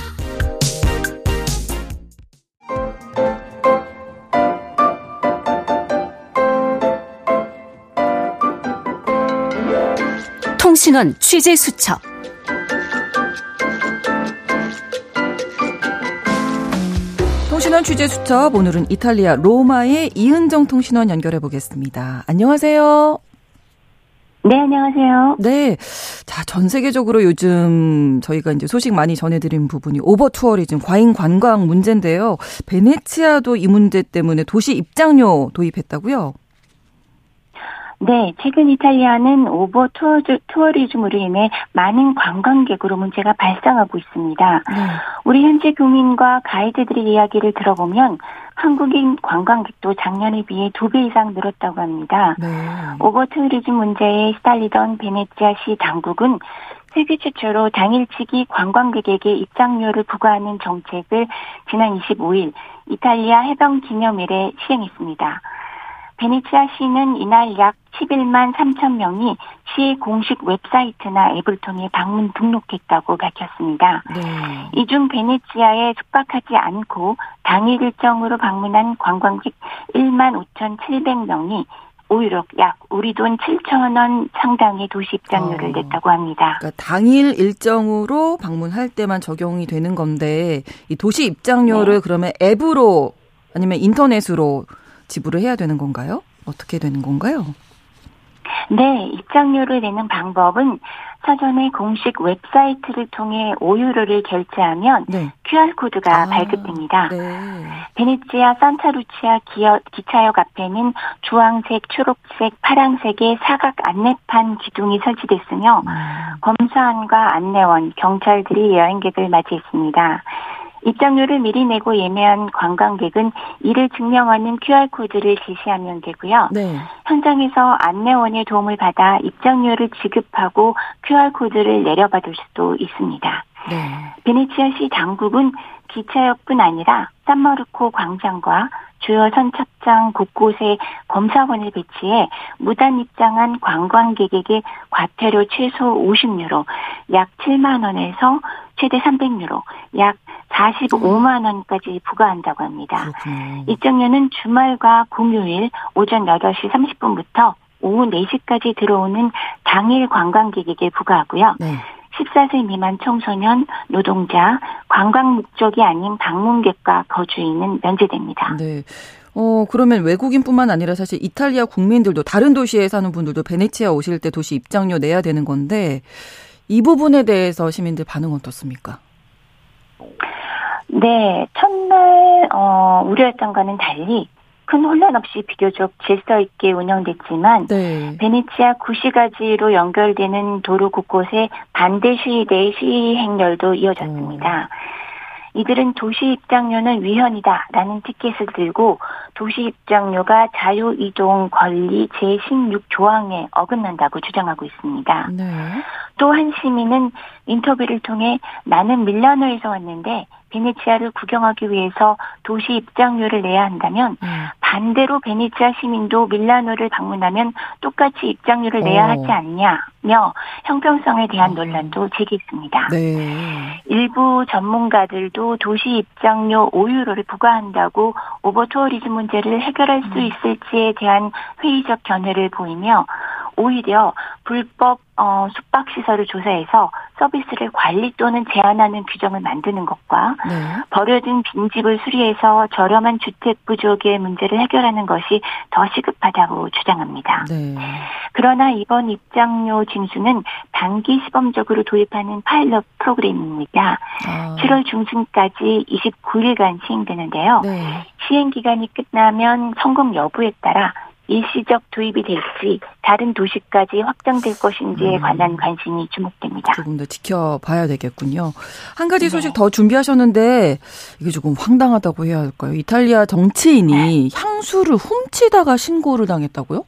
통신원 취재 수첩. 통신원 취재 수첩. 오늘은 이탈리아 로마의 이은정 통신원 연결해 보겠습니다. 안녕하세요. 네, 안녕하세요. 네. 자, 전 세계적으로 요즘 저희가 이제 소식 많이 전해드린 부분이 오버 투어리즘, 과잉 관광 문제인데요. 베네치아도 이 문제 때문에 도시 입장료 도입했다고요? 네, 최근 이탈리아는 오버 투어, 투어리즘으로 인해 많은 관광객으로 문제가 발생하고 있습니다. 네. 우리 현지 교민과 가이드들의 이야기를 들어보면 한국인 관광객도 작년에 비해 두 배 이상 늘었다고 합니다. 네. 오버 투어리즘 문제에 시달리던 베네치아시 당국은 세계 최초로 당일치기 관광객에게 입장료를 부과하는 정책을 지난 이십오 일 이탈리아 해방 기념일에 시행했습니다. 베네치아시는 이날 약 십일만 삼천 명이 시 공식 웹사이트나 앱을 통해 방문 등록했다고 밝혔습니다. 네. 이 중 베네치아에 숙박하지 않고 당일 일정으로 방문한 관광객 일만 오천칠백 명이 오히려 약 우리 돈 칠천 원 상당의 도시 입장료를 어. 냈다고 합니다. 그러니까 당일 일정으로 방문할 때만 적용이 되는 건데 이 도시 입장료를 네. 그러면 앱으로 아니면 인터넷으로 지불을 해야 되는 건가요? 어떻게 되는 건가요? 네, 입장료를 내는 방법은 사전에 공식 웹사이트를 통해 오 유로를 결제하면 네. 큐알코드가 아, 발급됩니다. 네. 베네치아 산타루치아 기어, 기차역 앞에는 주황색, 초록색, 파란색의 사각 안내판 기둥이 설치됐으며 음. 검사원과 안내원, 경찰들이 여행객을 맞이했습니다. 입장료를 미리 내고 예매한 관광객은 이를 증명하는 큐알코드를 제시하면 되고요. 네. 현장에서 안내원의 도움을 받아 입장료를 지급하고 큐알코드를 내려받을 수도 있습니다. 네. 베네치아시 당국은 기차역뿐 아니라 산마르코 광장과 주요 선착장 곳곳에 검사원을 배치해 무단 입장한 관광객에게 과태료 최소 오십 유로, 약 칠만 원에서 최대 삼백 유로, 약 사십오만 원까지 부과한다고 합니다. 그렇군요. 입장료는 주말과 공휴일 오전 여덟 시 삼십 분부터 오후 네 시까지 들어오는 당일 관광객에게 부과하고요. 네. 십사 세 미만 청소년, 노동자, 관광 목적이 아닌 방문객과 거주인은 면제됩니다. 네. 어, 그러면 외국인뿐만 아니라 사실 이탈리아 국민들도 다른 도시에 사는 분들도 베네치아 오실 때 도시 입장료 내야 되는 건데 이 부분에 대해서 시민들 반응 어떻습니까? 네, 첫날 어, 우려했던과는 달리 큰 혼란 없이 비교적 질서 있게 운영됐지만 네. 베네치아 구시가지로 연결되는 도로 곳곳에 반대 시위대의 시위 행렬도 이어졌습니다. 음. 이들은 도시 입장료는 위헌이다라는 티켓을 들고 도시 입장료가 자유이동 권리 제십육 조항에 어긋난다고 주장하고 있습니다. 네. 또 한 시민은 인터뷰를 통해 나는 밀라노에서 왔는데 베네치아를 구경하기 위해서 도시 입장료를 내야 한다면 음. 반대로 베네치아 시민도 밀라노를 방문하면 똑같이 입장료를 내야 오. 하지 않냐며 형평성에 대한 논란도 제기했습니다. 네. 일부 전문가들도 도시 입장료 오 유로를 부과한다고 오버투어리즘 문제를 해결할 수 있을지에 대한 회의적 견해를 보이며 오히려 불법 어, 숙박시설을 조사해서 서비스를 관리 또는 제한하는 규정을 만드는 것과 네. 버려진 빈집을 수리해서 저렴한 주택 부족의 문제를 해결하는 것이 더 시급하다고 주장합니다. 네. 그러나 이번 입장료 징수는 단기 시범적으로 도입하는 파일럿 프로그램입니다. 아. 칠월 중순까지 이십구 일간 시행되는데요. 네. 시행기간이 끝나면 성공 여부에 따라 일시적 도입이 될지 다른 도시까지 확장될 것인지에 음. 관한 관심이 주목됩니다. 조금 더 지켜봐야 되겠군요. 한 가지 소식 네. 더 준비하셨는데 이게 조금 황당하다고 해야 할까요? 이탈리아 정치인이 네. 향수를 훔치다가 신고를 당했다고요?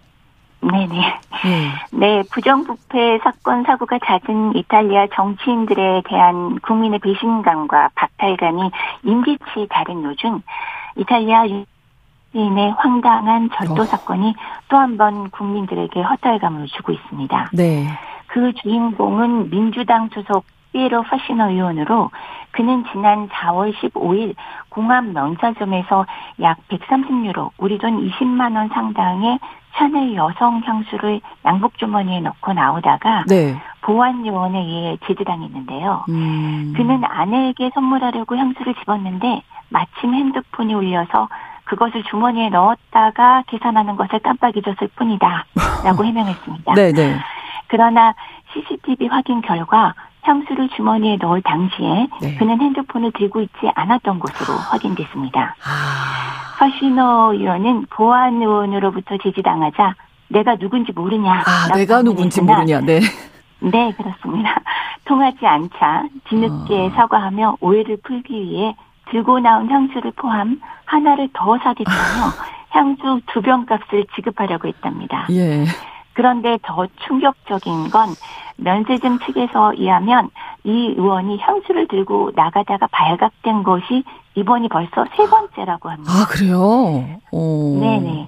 네네. 네. 네, 부정부패 사건 사고가 잦은 이탈리아 정치인들에 대한 국민의 배신감과 박탈감이 임기치 다른 요즘 이탈리아 인의 황당한 절도 어. 사건이 또 한 번 국민들에게 허탈감을 주고 있습니다. 네. 그 주인공은 민주당 소속 피에로 파시노 의원으로 그는 지난 사월 십오일 공항 면사점에서 약 백삼십 유로, 우리 돈 이십만 원 상당의 샤넬 여성 향수를 양복 주머니에 넣고 나오다가 네. 보안 요원에 의해 제지당했는데요. 음. 그는 아내에게 선물하려고 향수를 집었는데 마침 핸드폰이 울려서 그것을 주머니에 넣었다가 계산하는 것을 깜빡 잊었을 뿐이다 라고 해명했습니다. 네네. 그러나 씨씨티비 확인 결과 향수를 주머니에 넣을 당시에 네. 그는 핸드폰을 들고 있지 않았던 것으로 확인됐습니다. 아... 파시노 의원은 보안 의원으로부터 제지당하자 내가 누군지 모르냐. 아, 내가 누군지 모르냐. 네. 네, 그렇습니다. 통하지 않자 뒤늦게 어... 사과하며 오해를 풀기 위해 들고 나온 향수를 포함 하나를 더 사겠다며 향수 두 병 값을 지급하려고 했답니다. 예. 그런데 더 충격적인 건 면세점 측에서 의하면 이 의원이 향수를 들고 나가다가 발각된 것이 이번이 벌써 세 번째라고 합니다. 아, 그래요? 오. 네네.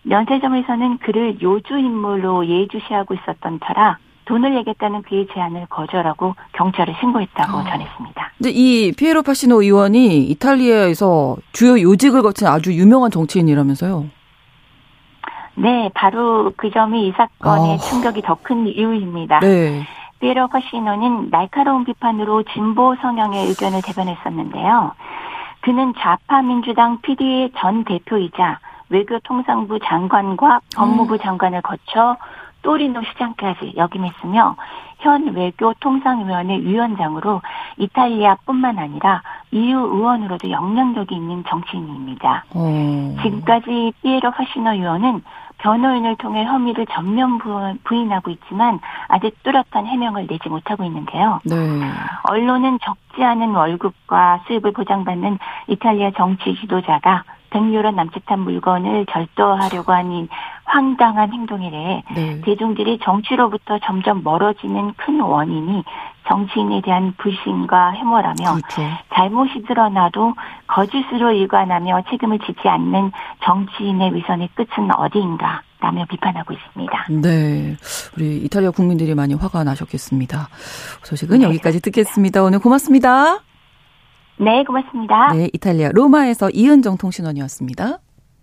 면세점에서는 그를 요주 인물로 예의주시하고 있었던 터라 돈을 내겠다는 그의 제안을 거절하고 경찰에 신고했다고 어. 전했습니다. 근데 이 피에로 파시노 의원이 이탈리아에서 주요 요직을 거친 아주 유명한 정치인이라면서요? 네, 바로 그 점이 이 사건의 어. 충격이 더 큰 이유입니다. 네. 피에로 파시노는 날카로운 비판으로 진보 성향의 의견을 대변했었는데요. 그는 좌파 민주당 피디의 전 대표이자 외교통상부 장관과 법무부 음. 장관을 거쳐 또리노 시장까지 역임했으며 현 외교통상위원회 위원장으로 이탈리아뿐만 아니라 이유 의원으로도 영향력이 있는 정치인입니다. 음. 지금까지 피에로 파시노 의원은 변호인을 통해 혐의를 전면 부인하고 있지만 아직 뚜렷한 해명을 내지 못하고 있는데요. 네. 언론은 적지 않은 월급과 수입을 보장받는 이탈리아 정치 지도자가 백 유로 남짓한 물건을 절도하려고 하는 황당한 행동에 대해 네. 대중들이 정치로부터 점점 멀어지는 큰 원인이 정치인에 대한 불신과 혐오라며 그렇죠. 잘못이 드러나도 거짓으로 일관하며 책임을 지지 않는 정치인의 위선의 끝은 어디인가 라며 비판하고 있습니다. 네, 우리 이탈리아 국민들이 많이 화가 나셨겠습니다. 소식은 네. 여기까지 듣겠습니다. 오늘 고맙습니다. 네, 고맙습니다. 네, 이탈리아 로마에서 이은정 통신원이었습니다.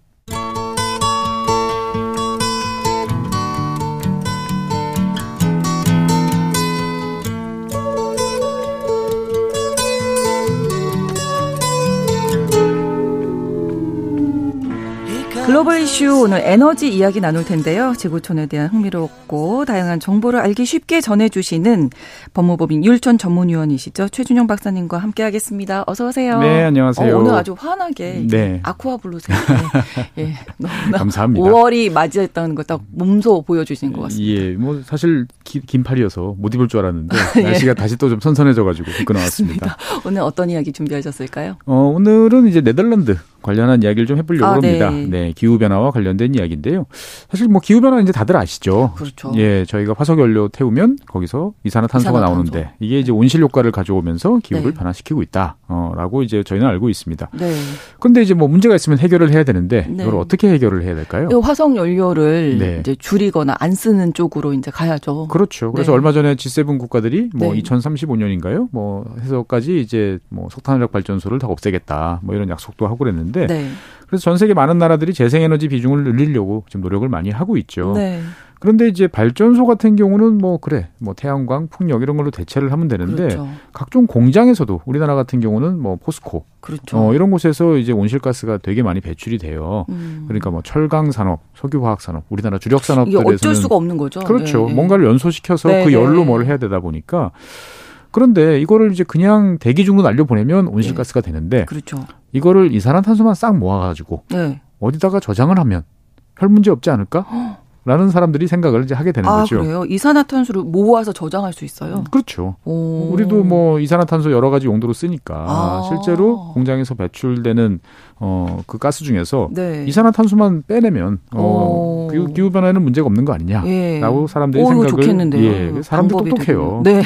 글로벌 이슈 오늘 에너지 이야기 나눌 텐데요. 지구촌에 대한 흥미롭고 다양한 정보를 알기 쉽게 전해주시는 법무법인 율촌 전문위원이시죠. 최준영 박사님과 함께하겠습니다. 어서 오세요. 네, 안녕하세요. 어, 오늘 아주 환하게 네. 아쿠아 블루색. 예, 감사합니다. 오월이 맞이했다는 걸 딱 몸소 보여주신 것 같습니다. 예, 뭐 사실 기, 긴팔이어서 못 입을 줄 알았는데 날씨가 예. 다시 또 좀 선선해져가지고 입고 나왔습니다. 오늘 어떤 이야기 준비하셨을까요? 어, 오늘은 이제 네덜란드 관련한 이야기를 좀 해보려고 아, 합니다. 네. 네, 기후변화와 관련된 이야기인데요. 사실 뭐 기후변화는 이제 다들 아시죠. 그렇죠. 예, 저희가 화석연료 태우면 거기서 이산화탄소가 이산화탄소. 나오는데 이게 이제 온실 효과를 가져오면서 기후를 네. 변화시키고 있다라고 이제 저희는 알고 있습니다. 네. 그런데 이제 뭐 문제가 있으면 해결을 해야 되는데 네. 이걸 어떻게 해결을 해야 될까요? 화석연료를 네. 이제 줄이거나 안 쓰는 쪽으로 이제 가야죠. 그렇죠. 그래서 네. 얼마 전에 지 세븐 국가들이 뭐 네. 이천삼십오 년인가요? 뭐 해서까지 이제 뭐 석탄화력 발전소를 다 없애겠다. 뭐 이런 약속도 하고 그랬는데. 네. 그래서 전 세계 많은 나라들이 재생에너지 비중을 늘리려고 지금 노력을 많이 하고 있죠. 네. 그런데 이제 발전소 같은 경우는 뭐 그래, 뭐 태양광, 풍력 이런 걸로 대체를 하면 되는데 그렇죠. 각종 공장에서도 우리나라 같은 경우는 뭐 포스코, 그렇죠. 어, 이런 곳에서 이제 온실가스가 되게 많이 배출이 돼요. 음. 그러니까 뭐 철강 산업, 석유화학 산업, 우리나라 주력 산업들에서는 이게 어쩔 수가 없는 거죠. 그렇죠. 네. 뭔가를 연소시켜서 네. 그 열로 뭘 해야 되다 보니까. 그런데 이거를 이제 그냥 대기 중으로 날려보내면 온실가스가 네. 되는데 그렇죠. 이거를 이산화탄소만 싹 모아가지고 네. 어디다가 저장을 하면 별 문제 없지 않을까? 라는 사람들이 생각을 이제 하게 되는 아, 거죠. 그래요? 이산화탄소를 모아서 저장할 수 있어요? 그렇죠. 오. 우리도 뭐 이산화탄소 여러 가지 용도로 쓰니까 아. 실제로 공장에서 배출되는 어, 그 가스 중에서 네. 이산화탄소만 빼내면 어, 기후, 기후 변화에는 문제가 없는 거 아니냐라고 예. 사람들이 오, 생각을 좋겠는데요. 예, 사람들 똑똑해요. 네.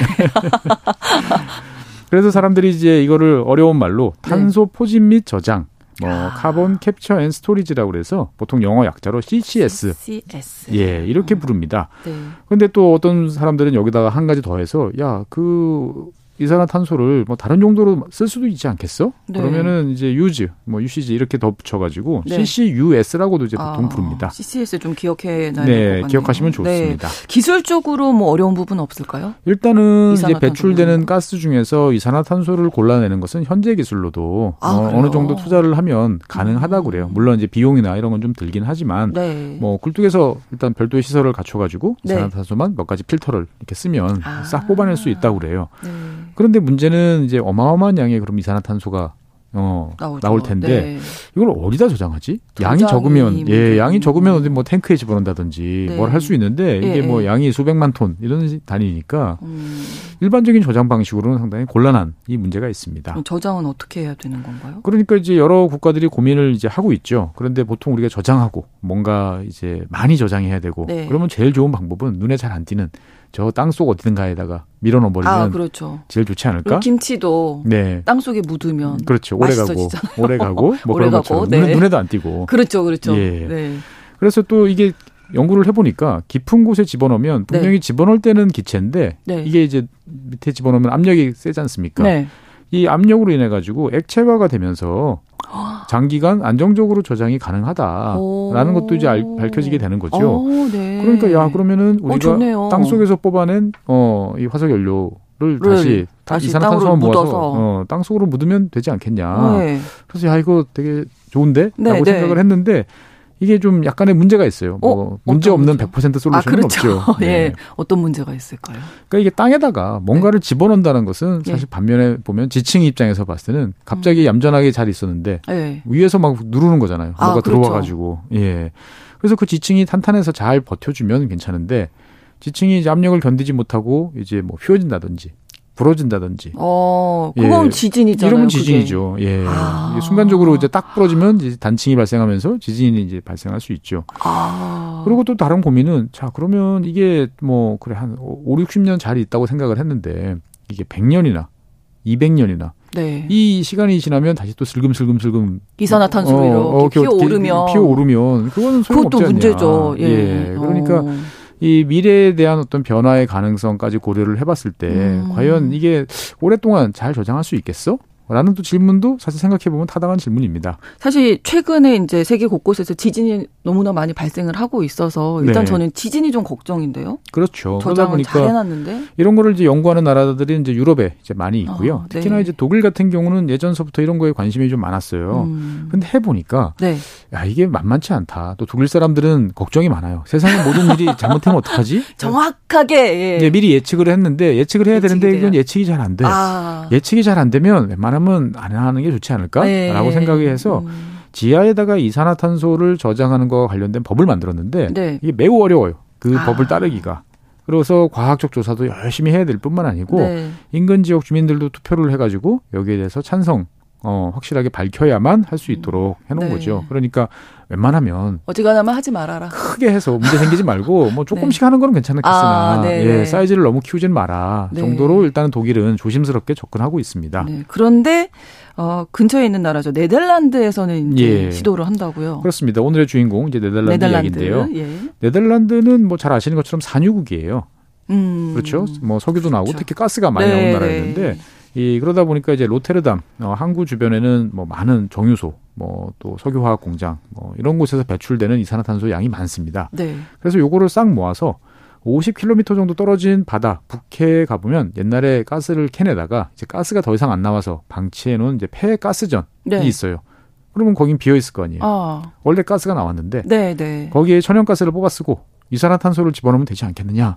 그래서 사람들이 이제 이거를 어려운 말로 탄소 네. 포집 및 저장, 뭐 아. 카본 캡처 앤 스토리지라고 그래서 보통 영어 약자로 씨씨에스, 씨씨에스. 예 이렇게 부릅니다. 네. 그런데 또 어떤 사람들은 여기다가 한 가지 더해서 야 그 이산화탄소를 뭐 다른 용도로 쓸 수도 있지 않겠어? 네. 그러면은 이제 use, 뭐 유시지 이렇게 더 붙여가지고 네. 씨씨유에스라고도 이제 보통 아, 부릅니다. 씨씨에스 좀 기억해 놔야 네, 될 것 같네요. 기억하시면 좋습니다. 네. 기술적으로 뭐 어려운 부분 없을까요? 일단은 이제 배출되는 가스 중에서 이산화탄소를 골라내는 것은 현재 기술로도 아, 어, 어느 정도 투자를 하면 가능하다고 음. 그래요. 물론 이제 비용이나 이런 건 좀 들긴 하지만 네. 뭐 굴뚝에서 일단 별도의 시설을 갖춰가지고 이산화탄소만 네. 몇 가지 필터를 이렇게 쓰면 아. 싹 뽑아낼 수 있다고 그래요. 네. 그런데 문제는 이제 어마어마한 양의 그럼 이산화탄소가 어, 나올 텐데 네. 이걸 어디다 저장하지? 양이 적으면 예, 양이 적으면 어디 뭐 탱크에 집어넣는다든지 네. 뭘 할 수 있는데 이게 네. 뭐 양이 수백만 톤 이런 단위니까 음. 일반적인 저장 방식으로는 상당히 곤란한 이 문제가 있습니다. 저장은 어떻게 해야 되는 건가요? 그러니까 이제 여러 국가들이 고민을 이제 하고 있죠. 그런데 보통 우리가 저장하고 뭔가 이제 많이 저장해야 되고 네. 그러면 제일 좋은 방법은 눈에 잘 안 띄는 저 땅속 어디든가에다가 밀어넣어버리면 아, 그렇죠. 제일 좋지 않을까? 김치도 네. 땅속에 묻으면 그렇죠. 오래 가고 오래 가고 뭐 오래 그런 가고 것처럼 네. 눈에, 눈에도 안 띄고 그렇죠, 그렇죠. 예. 네. 그래서 또 이게 연구를 해보니까 깊은 곳에 집어넣으면 분명히 네. 집어넣을 때는 기체인데 네. 이게 이제 밑에 집어넣으면 압력이 세지 않습니까? 네. 이 압력으로 인해 가지고 액체화가 되면서 장기간 안정적으로 저장이 가능하다라는 것도 이제 알, 밝혀지게 되는 거죠. 오, 네. 그러니까 야 그러면은 우리가 오, 땅 속에서 뽑아낸 어, 이 화석 연료를 다시, 다시 이산화탄소만 모아서 어, 땅 속으로 묻으면 되지 않겠냐. 네. 그래서 야 이거 되게 좋은데? 네, 라고 네. 생각을 했는데 이게 좀 약간의 문제가 있어요. 뭐 어? 문제 없는 백 퍼센트 솔루션은 아, 그렇죠. 없죠. 네. 네. 어떤 문제가 있을까요? 그러니까 이게 땅에다가 뭔가를 네. 집어넣는다는 것은 사실 네. 반면에 보면 지층 입장에서 봤을 때는 갑자기 음. 얌전하게 잘 있었는데 네. 위에서 막 누르는 거잖아요. 아, 뭐가 그렇죠. 들어와가지고. 예. 그래서 그 지층이 탄탄해서 잘 버텨주면 괜찮은데 지층이 이제 압력을 견디지 못하고 이제 뭐 휘어진다든지 부러진다든지. 어, 그건 예. 지진이잖아요. 이러면 지진이죠. 그게. 예. 아. 순간적으로 이제 딱 부러지면 이제 단층이 발생하면서 지진이 이제 발생할 수 있죠. 아. 그리고 또 다른 고민은 자, 그러면 이게 뭐 그래 한 오십, 육십 년 잘 있다고 생각을 했는데 이게 백 년이나 이백 년이나 네. 이 시간이 지나면 다시 또 슬금슬금슬금 이산화탄소 위로 어, 어, 피어오르면 피어오르면 그거는 소용없지 그것도 않냐. 문제죠. 예. 예. 그러니까 어. 이 미래에 대한 어떤 변화의 가능성까지 고려를 해봤을 때 음. 과연 이게 오랫동안 잘 저장할 수 있겠어? 라는 또 질문도 사실 생각해보면 타당한 질문입니다. 사실 최근에 이제 세계 곳곳에서 지진이 너무나 많이 발생을 하고 있어서 일단 네. 저는 지진이 좀 걱정인데요. 그렇죠. 그러다 보니까 잘 해놨는데 이런 거를 이제 연구하는 나라들이 이제 유럽에 이제 많이 있고요. 어, 네. 특히나 이제 독일 같은 경우는 예전서부터 이런 거에 관심이 좀 많았어요. 음. 근데 해보니까 네. 야 이게 만만치 않다. 또 독일 사람들은 걱정이 많아요. 세상의 모든 일이 잘못되면 어떡하지? 정확하게 예. 예, 미리 예측을 했는데 예측을 해야 되는데 돼요. 이건 예측이 잘 안 돼. 아. 예측이 잘 안 되면 웬만하면 안 하는 게 좋지 않을까라고 네. 생각해서 음. 지하에다가 이산화탄소를 저장하는 거와 관련된 법을 만들었는데 네. 이게 매우 어려워요. 그 아. 법을 따르기가. 그래서 과학적 조사도 열심히 해야 될 뿐만 아니고 네. 인근 지역 주민들도 투표를 해가지고 여기에 대해서 찬성 어, 확실하게 밝혀야만 할 수 있도록 해놓은 네. 거죠. 그러니까 웬만하면 어지간하면 하지 말아라. 크게 해서 문제 생기지 말고 뭐 조금씩 네. 하는 건 괜찮겠으나 아, 예, 사이즈를 너무 키우진 마라 네. 정도로 일단은 독일은 조심스럽게 접근하고 있습니다. 네. 그런데 어, 근처에 있는 나라죠. 네덜란드에서는 이제 예. 시도를 한다고요. 그렇습니다. 오늘의 주인공 이제 네덜란드, 네덜란드. 이야기인데요. 예. 네덜란드는 뭐 잘 아시는 것처럼 산유국이에요. 음. 그렇죠. 뭐 석유도 나오고 그렇죠. 특히 가스가 많이 네. 나오는 나라였는데 이 그러다 보니까 이제 로테르담 어, 항구 주변에는 뭐 많은 정유소, 뭐 또 석유화학 공장, 뭐 이런 곳에서 배출되는 이산화탄소 양이 많습니다. 네. 그래서 요거를 싹 모아서 오십 킬로미터 정도 떨어진 바다 북해에 가보면 옛날에 가스를 캔에다가 이제 가스가 더 이상 안 나와서 방치해 놓은 이제 폐 가스전이 네. 있어요. 그러면 거긴 비어 있을 거 아니에요. 아. 원래 가스가 나왔는데 네, 네. 거기에 천연가스를 뽑아 쓰고 이산화탄소를 집어넣으면 되지 않겠느냐라는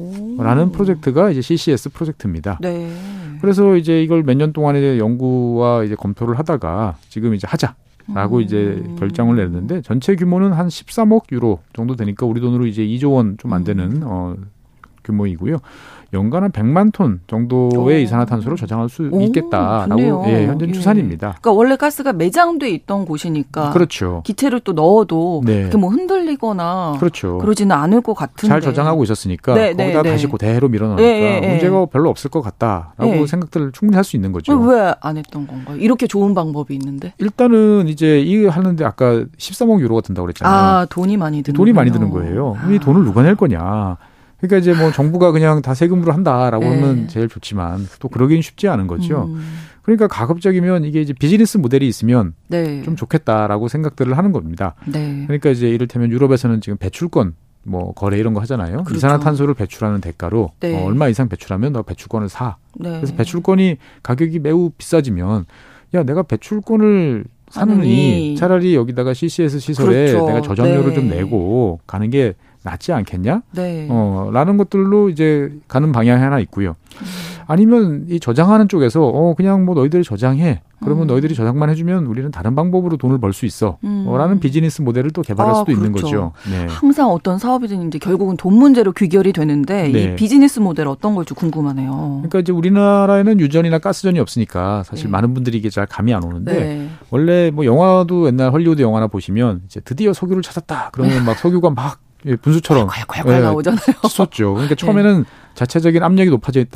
오. 프로젝트가 이제 씨씨에스 프로젝트입니다. 네. 그래서 이제 이걸 몇 년 동안 이제 연구와 이제 검토를 하다가 지금 이제 하자라고 음. 이제 결정을 내렸는데 전체 규모는 한 십삼억 유로 정도 되니까 우리 돈으로 이제 이조 원 좀 안 되는 음. 어, 규모이고요. 연간 한 백만 톤 정도의 오. 이산화탄소를 저장할 수 오, 있겠다라고 예, 현재 예. 추산입니다. 그러니까 원래 가스가 매장돼 있던 곳이니까 그렇죠. 기체를 또 넣어도 네. 그렇게 뭐 흔들리거나 그렇죠. 그러지는 않을 것 같은데 잘 저장하고 있었으니까 네, 거기다 네, 다시 네. 그대로 밀어넣으니까 네, 네, 문제가 네. 별로 없을 것 같다라고 네. 생각들을 충분히 할 수 있는 거죠. 왜 안 했던 건가요? 이렇게 좋은 방법이 있는데? 일단은 이제 이거 하는데 아까 십삼억 유로가 든다고 그랬잖아요. 아 돈이 많이 드는 돈이 많이 드는 거예요. 아. 이 돈을 누가 낼 거냐? 그러니까 이제 뭐 정부가 그냥 다 세금으로 한다라고 네. 하면 제일 좋지만 또 그러기는 쉽지 않은 거죠. 음. 그러니까 가급적이면 이게 이제 비즈니스 모델이 있으면 네. 좀 좋겠다라고 생각들을 하는 겁니다. 네. 그러니까 이제 이를테면 유럽에서는 지금 배출권 뭐 거래 이런 거 하잖아요. 그렇죠. 이산화탄소를 배출하는 대가로 네. 어, 얼마 이상 배출하면 너 배출권을 사. 네. 그래서 배출권이 가격이 매우 비싸지면 야 내가 배출권을 사느니 차라리 여기다가 씨씨에스 시설에 그렇죠. 내가 저장료를 네. 좀 내고 가는 게 낫지 않겠냐? 네. 어, 라는 것들로 이제 가는 방향이 하나 있고요. 음. 아니면 이 저장하는 쪽에서 어, 그냥 뭐 너희들이 저장해. 그러면 음. 너희들이 저장만 해주면 우리는 다른 방법으로 돈을 벌 수 있어. 음. 어, 라는 비즈니스 모델을 또 개발할 아, 수도 그렇죠. 있는 거죠. 네. 항상 어떤 사업이든 이제 결국은 돈 문제로 귀결이 되는데 네. 이 비즈니스 모델 어떤 걸지 궁금하네요. 그러니까 이제 우리나라에는 유전이나 가스전이 없으니까 사실 네. 많은 분들이 이게 잘 감이 안 오는데 네. 원래 뭐 영화도 옛날 헐리우드 영화나 보시면 이제 드디어 석유를 찾았다. 그러면 막 석유가 막 예, 분수처럼 콸콸콸 나오잖아요. 쳤었죠. 그러니까 처음에는 네. 자체적인 압력이 높아져 있다가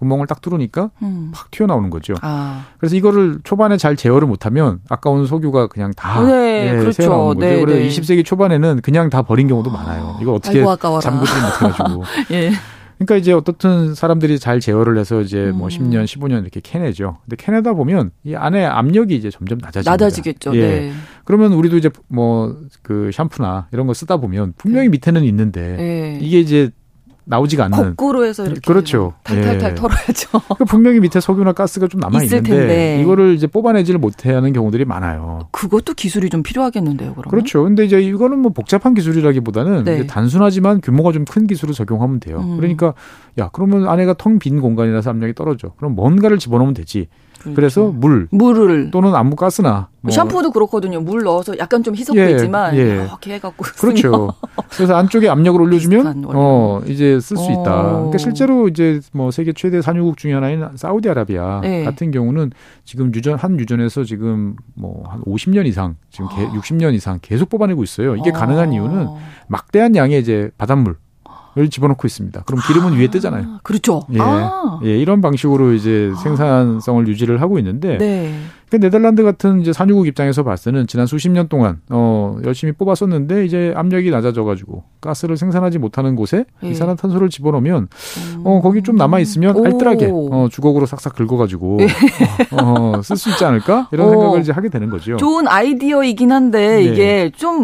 구멍을 딱 뚫으니까 음. 팍 튀어나오는 거죠. 아. 그래서 이거를 초반에 잘 제어를 못하면 아까운 석유가 그냥 다 네, 예, 그렇죠. 새어나오는 거죠. 네, 그래서 네. 이십 세기 초반에는 그냥 다 버린 경우도 많아요. 이거 어떻게 잠그지 못해가지고. 예. 그러니까 이제 어떻든 사람들이 잘 제어를 해서 이제 뭐 음. 십 년, 십오 년 이렇게 캐내죠. 근데 캐내다 보면 이 안에 압력이 이제 점점 낮아집니다. 낮아지겠죠. 예. 네. 그러면 우리도 이제 뭐 그 샴푸나 이런 거 쓰다 보면 분명히 네. 밑에는 있는데 네. 이게 이제 나오지가 않는. 거꾸로 해서 이렇게. 그렇죠. 탈탈탈 예. 털어야죠. 그러니까 분명히 밑에 석유나 가스가 좀 남아 있을 있는데 텐데. 이거를 이제 뽑아내지를 못하는 경우들이 많아요. 그것도 기술이 좀 필요하겠는데요, 그러면? 그렇죠. 근데 이제 이거는 뭐 복잡한 기술이라기보다는 네. 이제 단순하지만 규모가 좀 큰 기술을 적용하면 돼요. 음. 그러니까 야 그러면 안에가 텅 빈 공간이라서 압력이 떨어져. 그럼 뭔가를 집어넣으면 되지. 그렇죠. 그래서 물 물을 또는 아무 가스나 뭐 샴푸도 그렇거든요. 물 넣어서 약간 좀 희석되지만 예, 예. 이렇게 해갖고 그렇죠. 그래서 안쪽에 압력을 올려주면 어 이제 쓸 수 있다. 어. 그러니까 실제로 이제 뭐 세계 최대 산유국 중에 하나인 사우디아라비아 네. 같은 경우는 지금 유전 한 유전에서 지금 뭐 한 오십 년 이상 지금 개, 육십 년 이상 계속 뽑아내고 있어요. 이게 어. 가능한 이유는 막대한 양의 이제 바닷물 을 집어넣고 있습니다. 그럼 기름은 아, 위에 뜨잖아요. 그렇죠. 예, 아. 예, 이런 방식으로 이제 생산성을 유지를 하고 있는데, 네. 그 네덜란드 같은 이제 산유국 입장에서 봤을 때는 지난 수십 년 동안 어 열심히 뽑았었는데 이제 압력이 낮아져가지고 가스를 생산하지 못하는 곳에 예. 이산화탄소를 집어넣으면 음. 어 거기 좀 남아 있으면 오. 알뜰하게 어 주걱으로 싹싹 긁어가지고 예. 어, 쓸 수 있지 않을까 이런 오. 생각을 이제 하게 되는 거죠. 좋은 아이디어이긴 한데 네. 이게 좀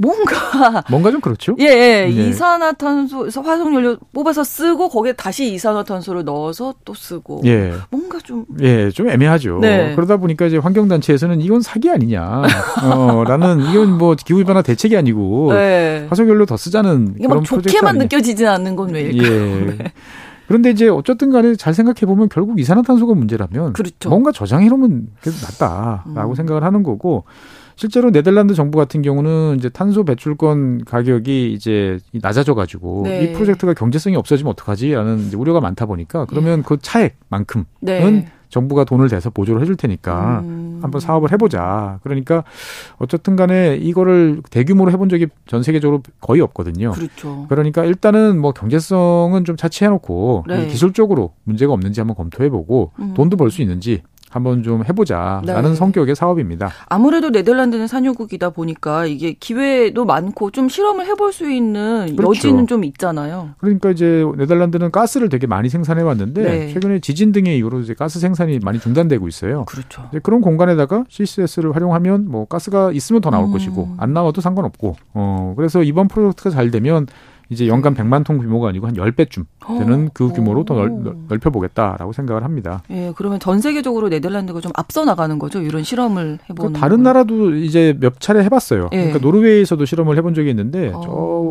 뭔가 뭔가 좀 그렇죠. 예, 예. 네. 이산화탄소에서 화석연료 뽑아서 쓰고 거기에 다시 이산화탄소를 넣어서 또 쓰고 예. 뭔가 좀 예, 좀 애매하죠. 네. 그러다 보니까 이제 환경단체에서는 이건 사기 아니냐. 어, 라는, 이건 뭐 기후변화 대책이 아니고, 네. 화석연료 더 쓰자는 이게 그런 막 프로젝트 좋게만 아니냐. 느껴지진 않는 건 왜일까요? 예. 네. 그런데 이제 어쨌든 간에 잘 생각해보면 결국 이산화탄소가 문제라면, 그렇죠. 뭔가 저장해놓으면 그래도 낫다라고 음. 생각을 하는 거고, 실제로 네덜란드 정부 같은 경우는 이제 탄소 배출권 가격이 이제 낮아져가지고 네. 이 프로젝트가 경제성이 없어지면 어떡하지라는 이제 우려가 많다 보니까 그러면 그 차액만큼은 네. 정부가 돈을 대서 보조를 해줄 테니까 음. 한번 사업을 해보자. 그러니까 어쨌든 간에 이거를 대규모로 해본 적이 전 세계적으로 거의 없거든요. 그렇죠. 그러니까 일단은 뭐 경제성은 좀 차치해놓고 네. 기술적으로 문제가 없는지 한번 검토해보고 음. 돈도 벌 수 있는지 한번 좀 해보자라는 네. 성격의 사업입니다. 아무래도 네덜란드는 산유국이다 보니까 이게 기회도 많고 좀 실험을 해볼 수 있는 그렇죠. 여지는 좀 있잖아요. 그러니까 이제 네덜란드는 가스를 되게 많이 생산해 왔는데 네. 최근에 지진 등의 이유로 이제 가스 생산이 많이 중단되고 있어요. 그렇죠. 이제 그런 공간에다가 씨씨에스를 활용하면 뭐 가스가 있으면 더 나올 음. 것이고 안 나와도 상관없고. 어 그래서 이번 프로젝트가 잘 되면 이제 연간 백만 통 규모가 아니고 한 십 배쯤 되는 그 규모로 더 넓, 넓혀보겠다라고 생각을 합니다. 예, 그러면 전 세계적으로 네덜란드가 좀 앞서 나가는 거죠. 이런 실험을 해보는. 그 다른 건. 나라도 이제 몇 차례 해봤어요. 예. 그러니까 노르웨이에서도 실험을 해본 적이 있는데 어. 저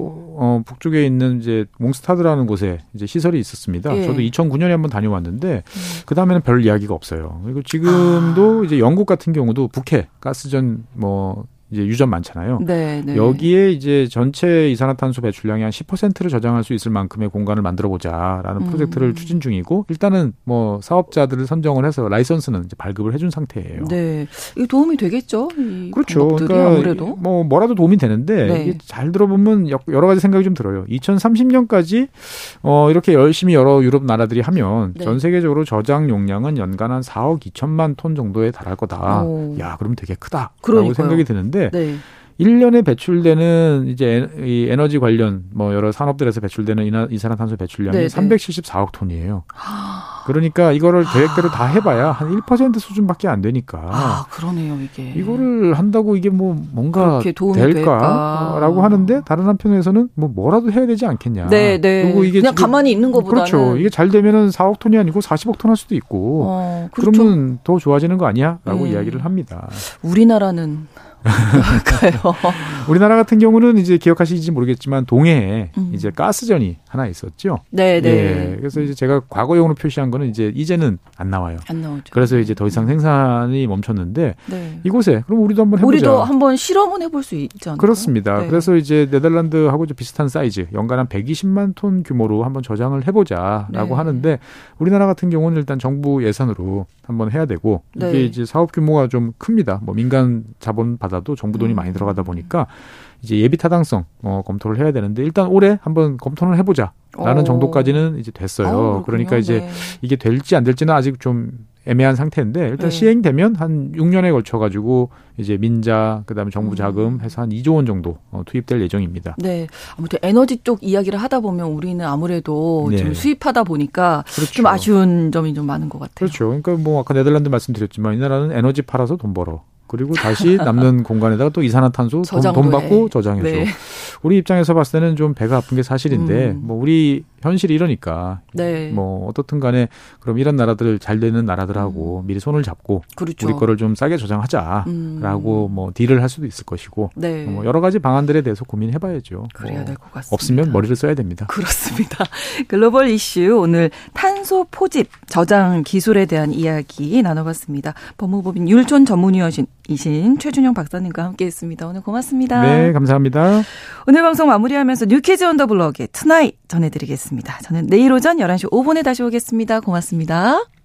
어, 북쪽에 있는 이제 몽스타드라는 곳에 이제 시설이 있었습니다. 예. 저도 이천구 년에 한번 다녀왔는데 음. 그 다음에는 별 이야기가 없어요. 그리고 지금도 아. 이제 영국 같은 경우도 북해 가스전 뭐 이제 유전 많잖아요. 네, 네. 여기에 이제 전체 이산화탄소 배출량의 한 십 퍼센트를 저장할 수 있을 만큼의 공간을 만들어보자라는 음. 프로젝트를 추진 중이고 일단은 뭐 사업자들을 선정을 해서 라이선스는 이제 발급을 해준 상태예요. 네, 이 도움이 되겠죠. 이 그렇죠. 그러니까 아무래도 뭐 뭐라도 도움이 되는데 네. 이게 잘 들어보면 여러 가지 생각이 좀 들어요. 이천삼십 년까지 어 이렇게 열심히 여러 유럽 나라들이 하면 네. 전 세계적으로 저장 용량은 연간 한 사억 이천만 톤 정도에 달할 거다. 오. 야, 그럼 되게 크다라고 그러니까요. 생각이 드는데. 네. 일 년에 배출되는 이제 이 에너지 관련 뭐 여러 산업들에서 배출되는 이산화탄소 배출량이 네네. 삼백칠십사억 톤이에요. 그러니까 이거를 계획대로 다 해봐야 한 일 퍼센트 수준밖에 안 되니까. 아, 그러네요, 이게. 이거를 한다고 이게 뭐 뭔가 될까라고 될까? 하는데 다른 한편에서는 뭐 뭐라도 해야 되지 않겠냐. 네, 네. 그리고 이게 그냥 가만히 있는 것보다는. 그렇죠. 이게 잘 되면은 사억 톤이 아니고 사십억 톤 할 수도 있고. 어, 그렇죠. 그러면 더 좋아지는 거 아니야?라고 네. 이야기를 합니다. 우리나라는 할까요? 우리나라 같은 경우는 이제 기억하시는지 모르겠지만 동해에 음. 이제 가스전이 하나 있었죠. 네, 네. 예, 그래서 이제 제가 과거용으로 표시한 거는 이제 이제는 안 나와요. 안 나오죠. 그래서 이제 더 이상 생산이 멈췄는데 네. 이곳에 그럼 우리도 한번 해보자. 우리도 한번 실험은 해볼 수 있지 않나요? 그렇습니다. 네. 그래서 이제 네덜란드하고 비슷한 사이즈, 연간 한 백이십만 톤 규모로 한번 저장을 해보자라고 네. 하는데 우리나라 같은 경우는 일단 정부 예산으로 한번 해야 되고 이게 네. 이제 사업 규모가 좀 큽니다. 뭐 민간 자본 받아 받아도 정부 돈이 음. 많이 들어가다 보니까 이제 예비 타당성 어, 검토를 해야 되는데 일단 올해 한번 검토를 해보자라는 오. 정도까지는 이제 됐어요. 아, 그러니까 이제 네. 이게 될지 안 될지는 아직 좀 애매한 상태인데 일단 네. 시행되면 한 육 년에 걸쳐 가지고 이제 민자 그다음에 정부 자금 해서 한 이조 원 정도 투입될 예정입니다. 네. 아무튼 에너지 쪽 이야기를 하다 보면 우리는 아무래도 네. 좀 수입하다 보니까 그렇죠. 좀 아쉬운 점이 좀 많은 것 같아요. 그렇죠. 그러니까 뭐 아까 네덜란드 말씀드렸지만 이 나라는 에너지 팔아서 돈 벌어. 그리고 다시 남는 공간에다가 또 이산화탄소 돈, 돈 받고 저장해줘. 네. 우리 입장에서 봤을 때는 좀 배가 아픈 게 사실인데 음. 뭐 우리 현실이 이러니까 네. 뭐 어떻든 간에 그럼 이런 나라들 잘 되는 나라들하고 음. 미리 손을 잡고 그렇죠. 우리 거를 좀 싸게 저장하자라고 음. 뭐 딜을 할 수도 있을 것이고 네. 뭐 여러 가지 방안들에 대해서 고민해봐야죠. 그래야 뭐 될 것 같습니다. 없으면 머리를 써야 됩니다. 그렇습니다. 글로벌 이슈 오늘 탄소 포집 저장 기술에 대한 이야기 나눠봤습니다. 법무법인 율촌 전문위원이신 최준영 박사님과 함께했습니다. 오늘 고맙습니다. 네, 감사합니다. 오늘 방송 마무리하면서 뉴키즈 온 더 블럭의 투나잇 전해드리겠습니다. 저는 내일 오전 열한 시 오 분에 다시 오겠습니다. 고맙습니다.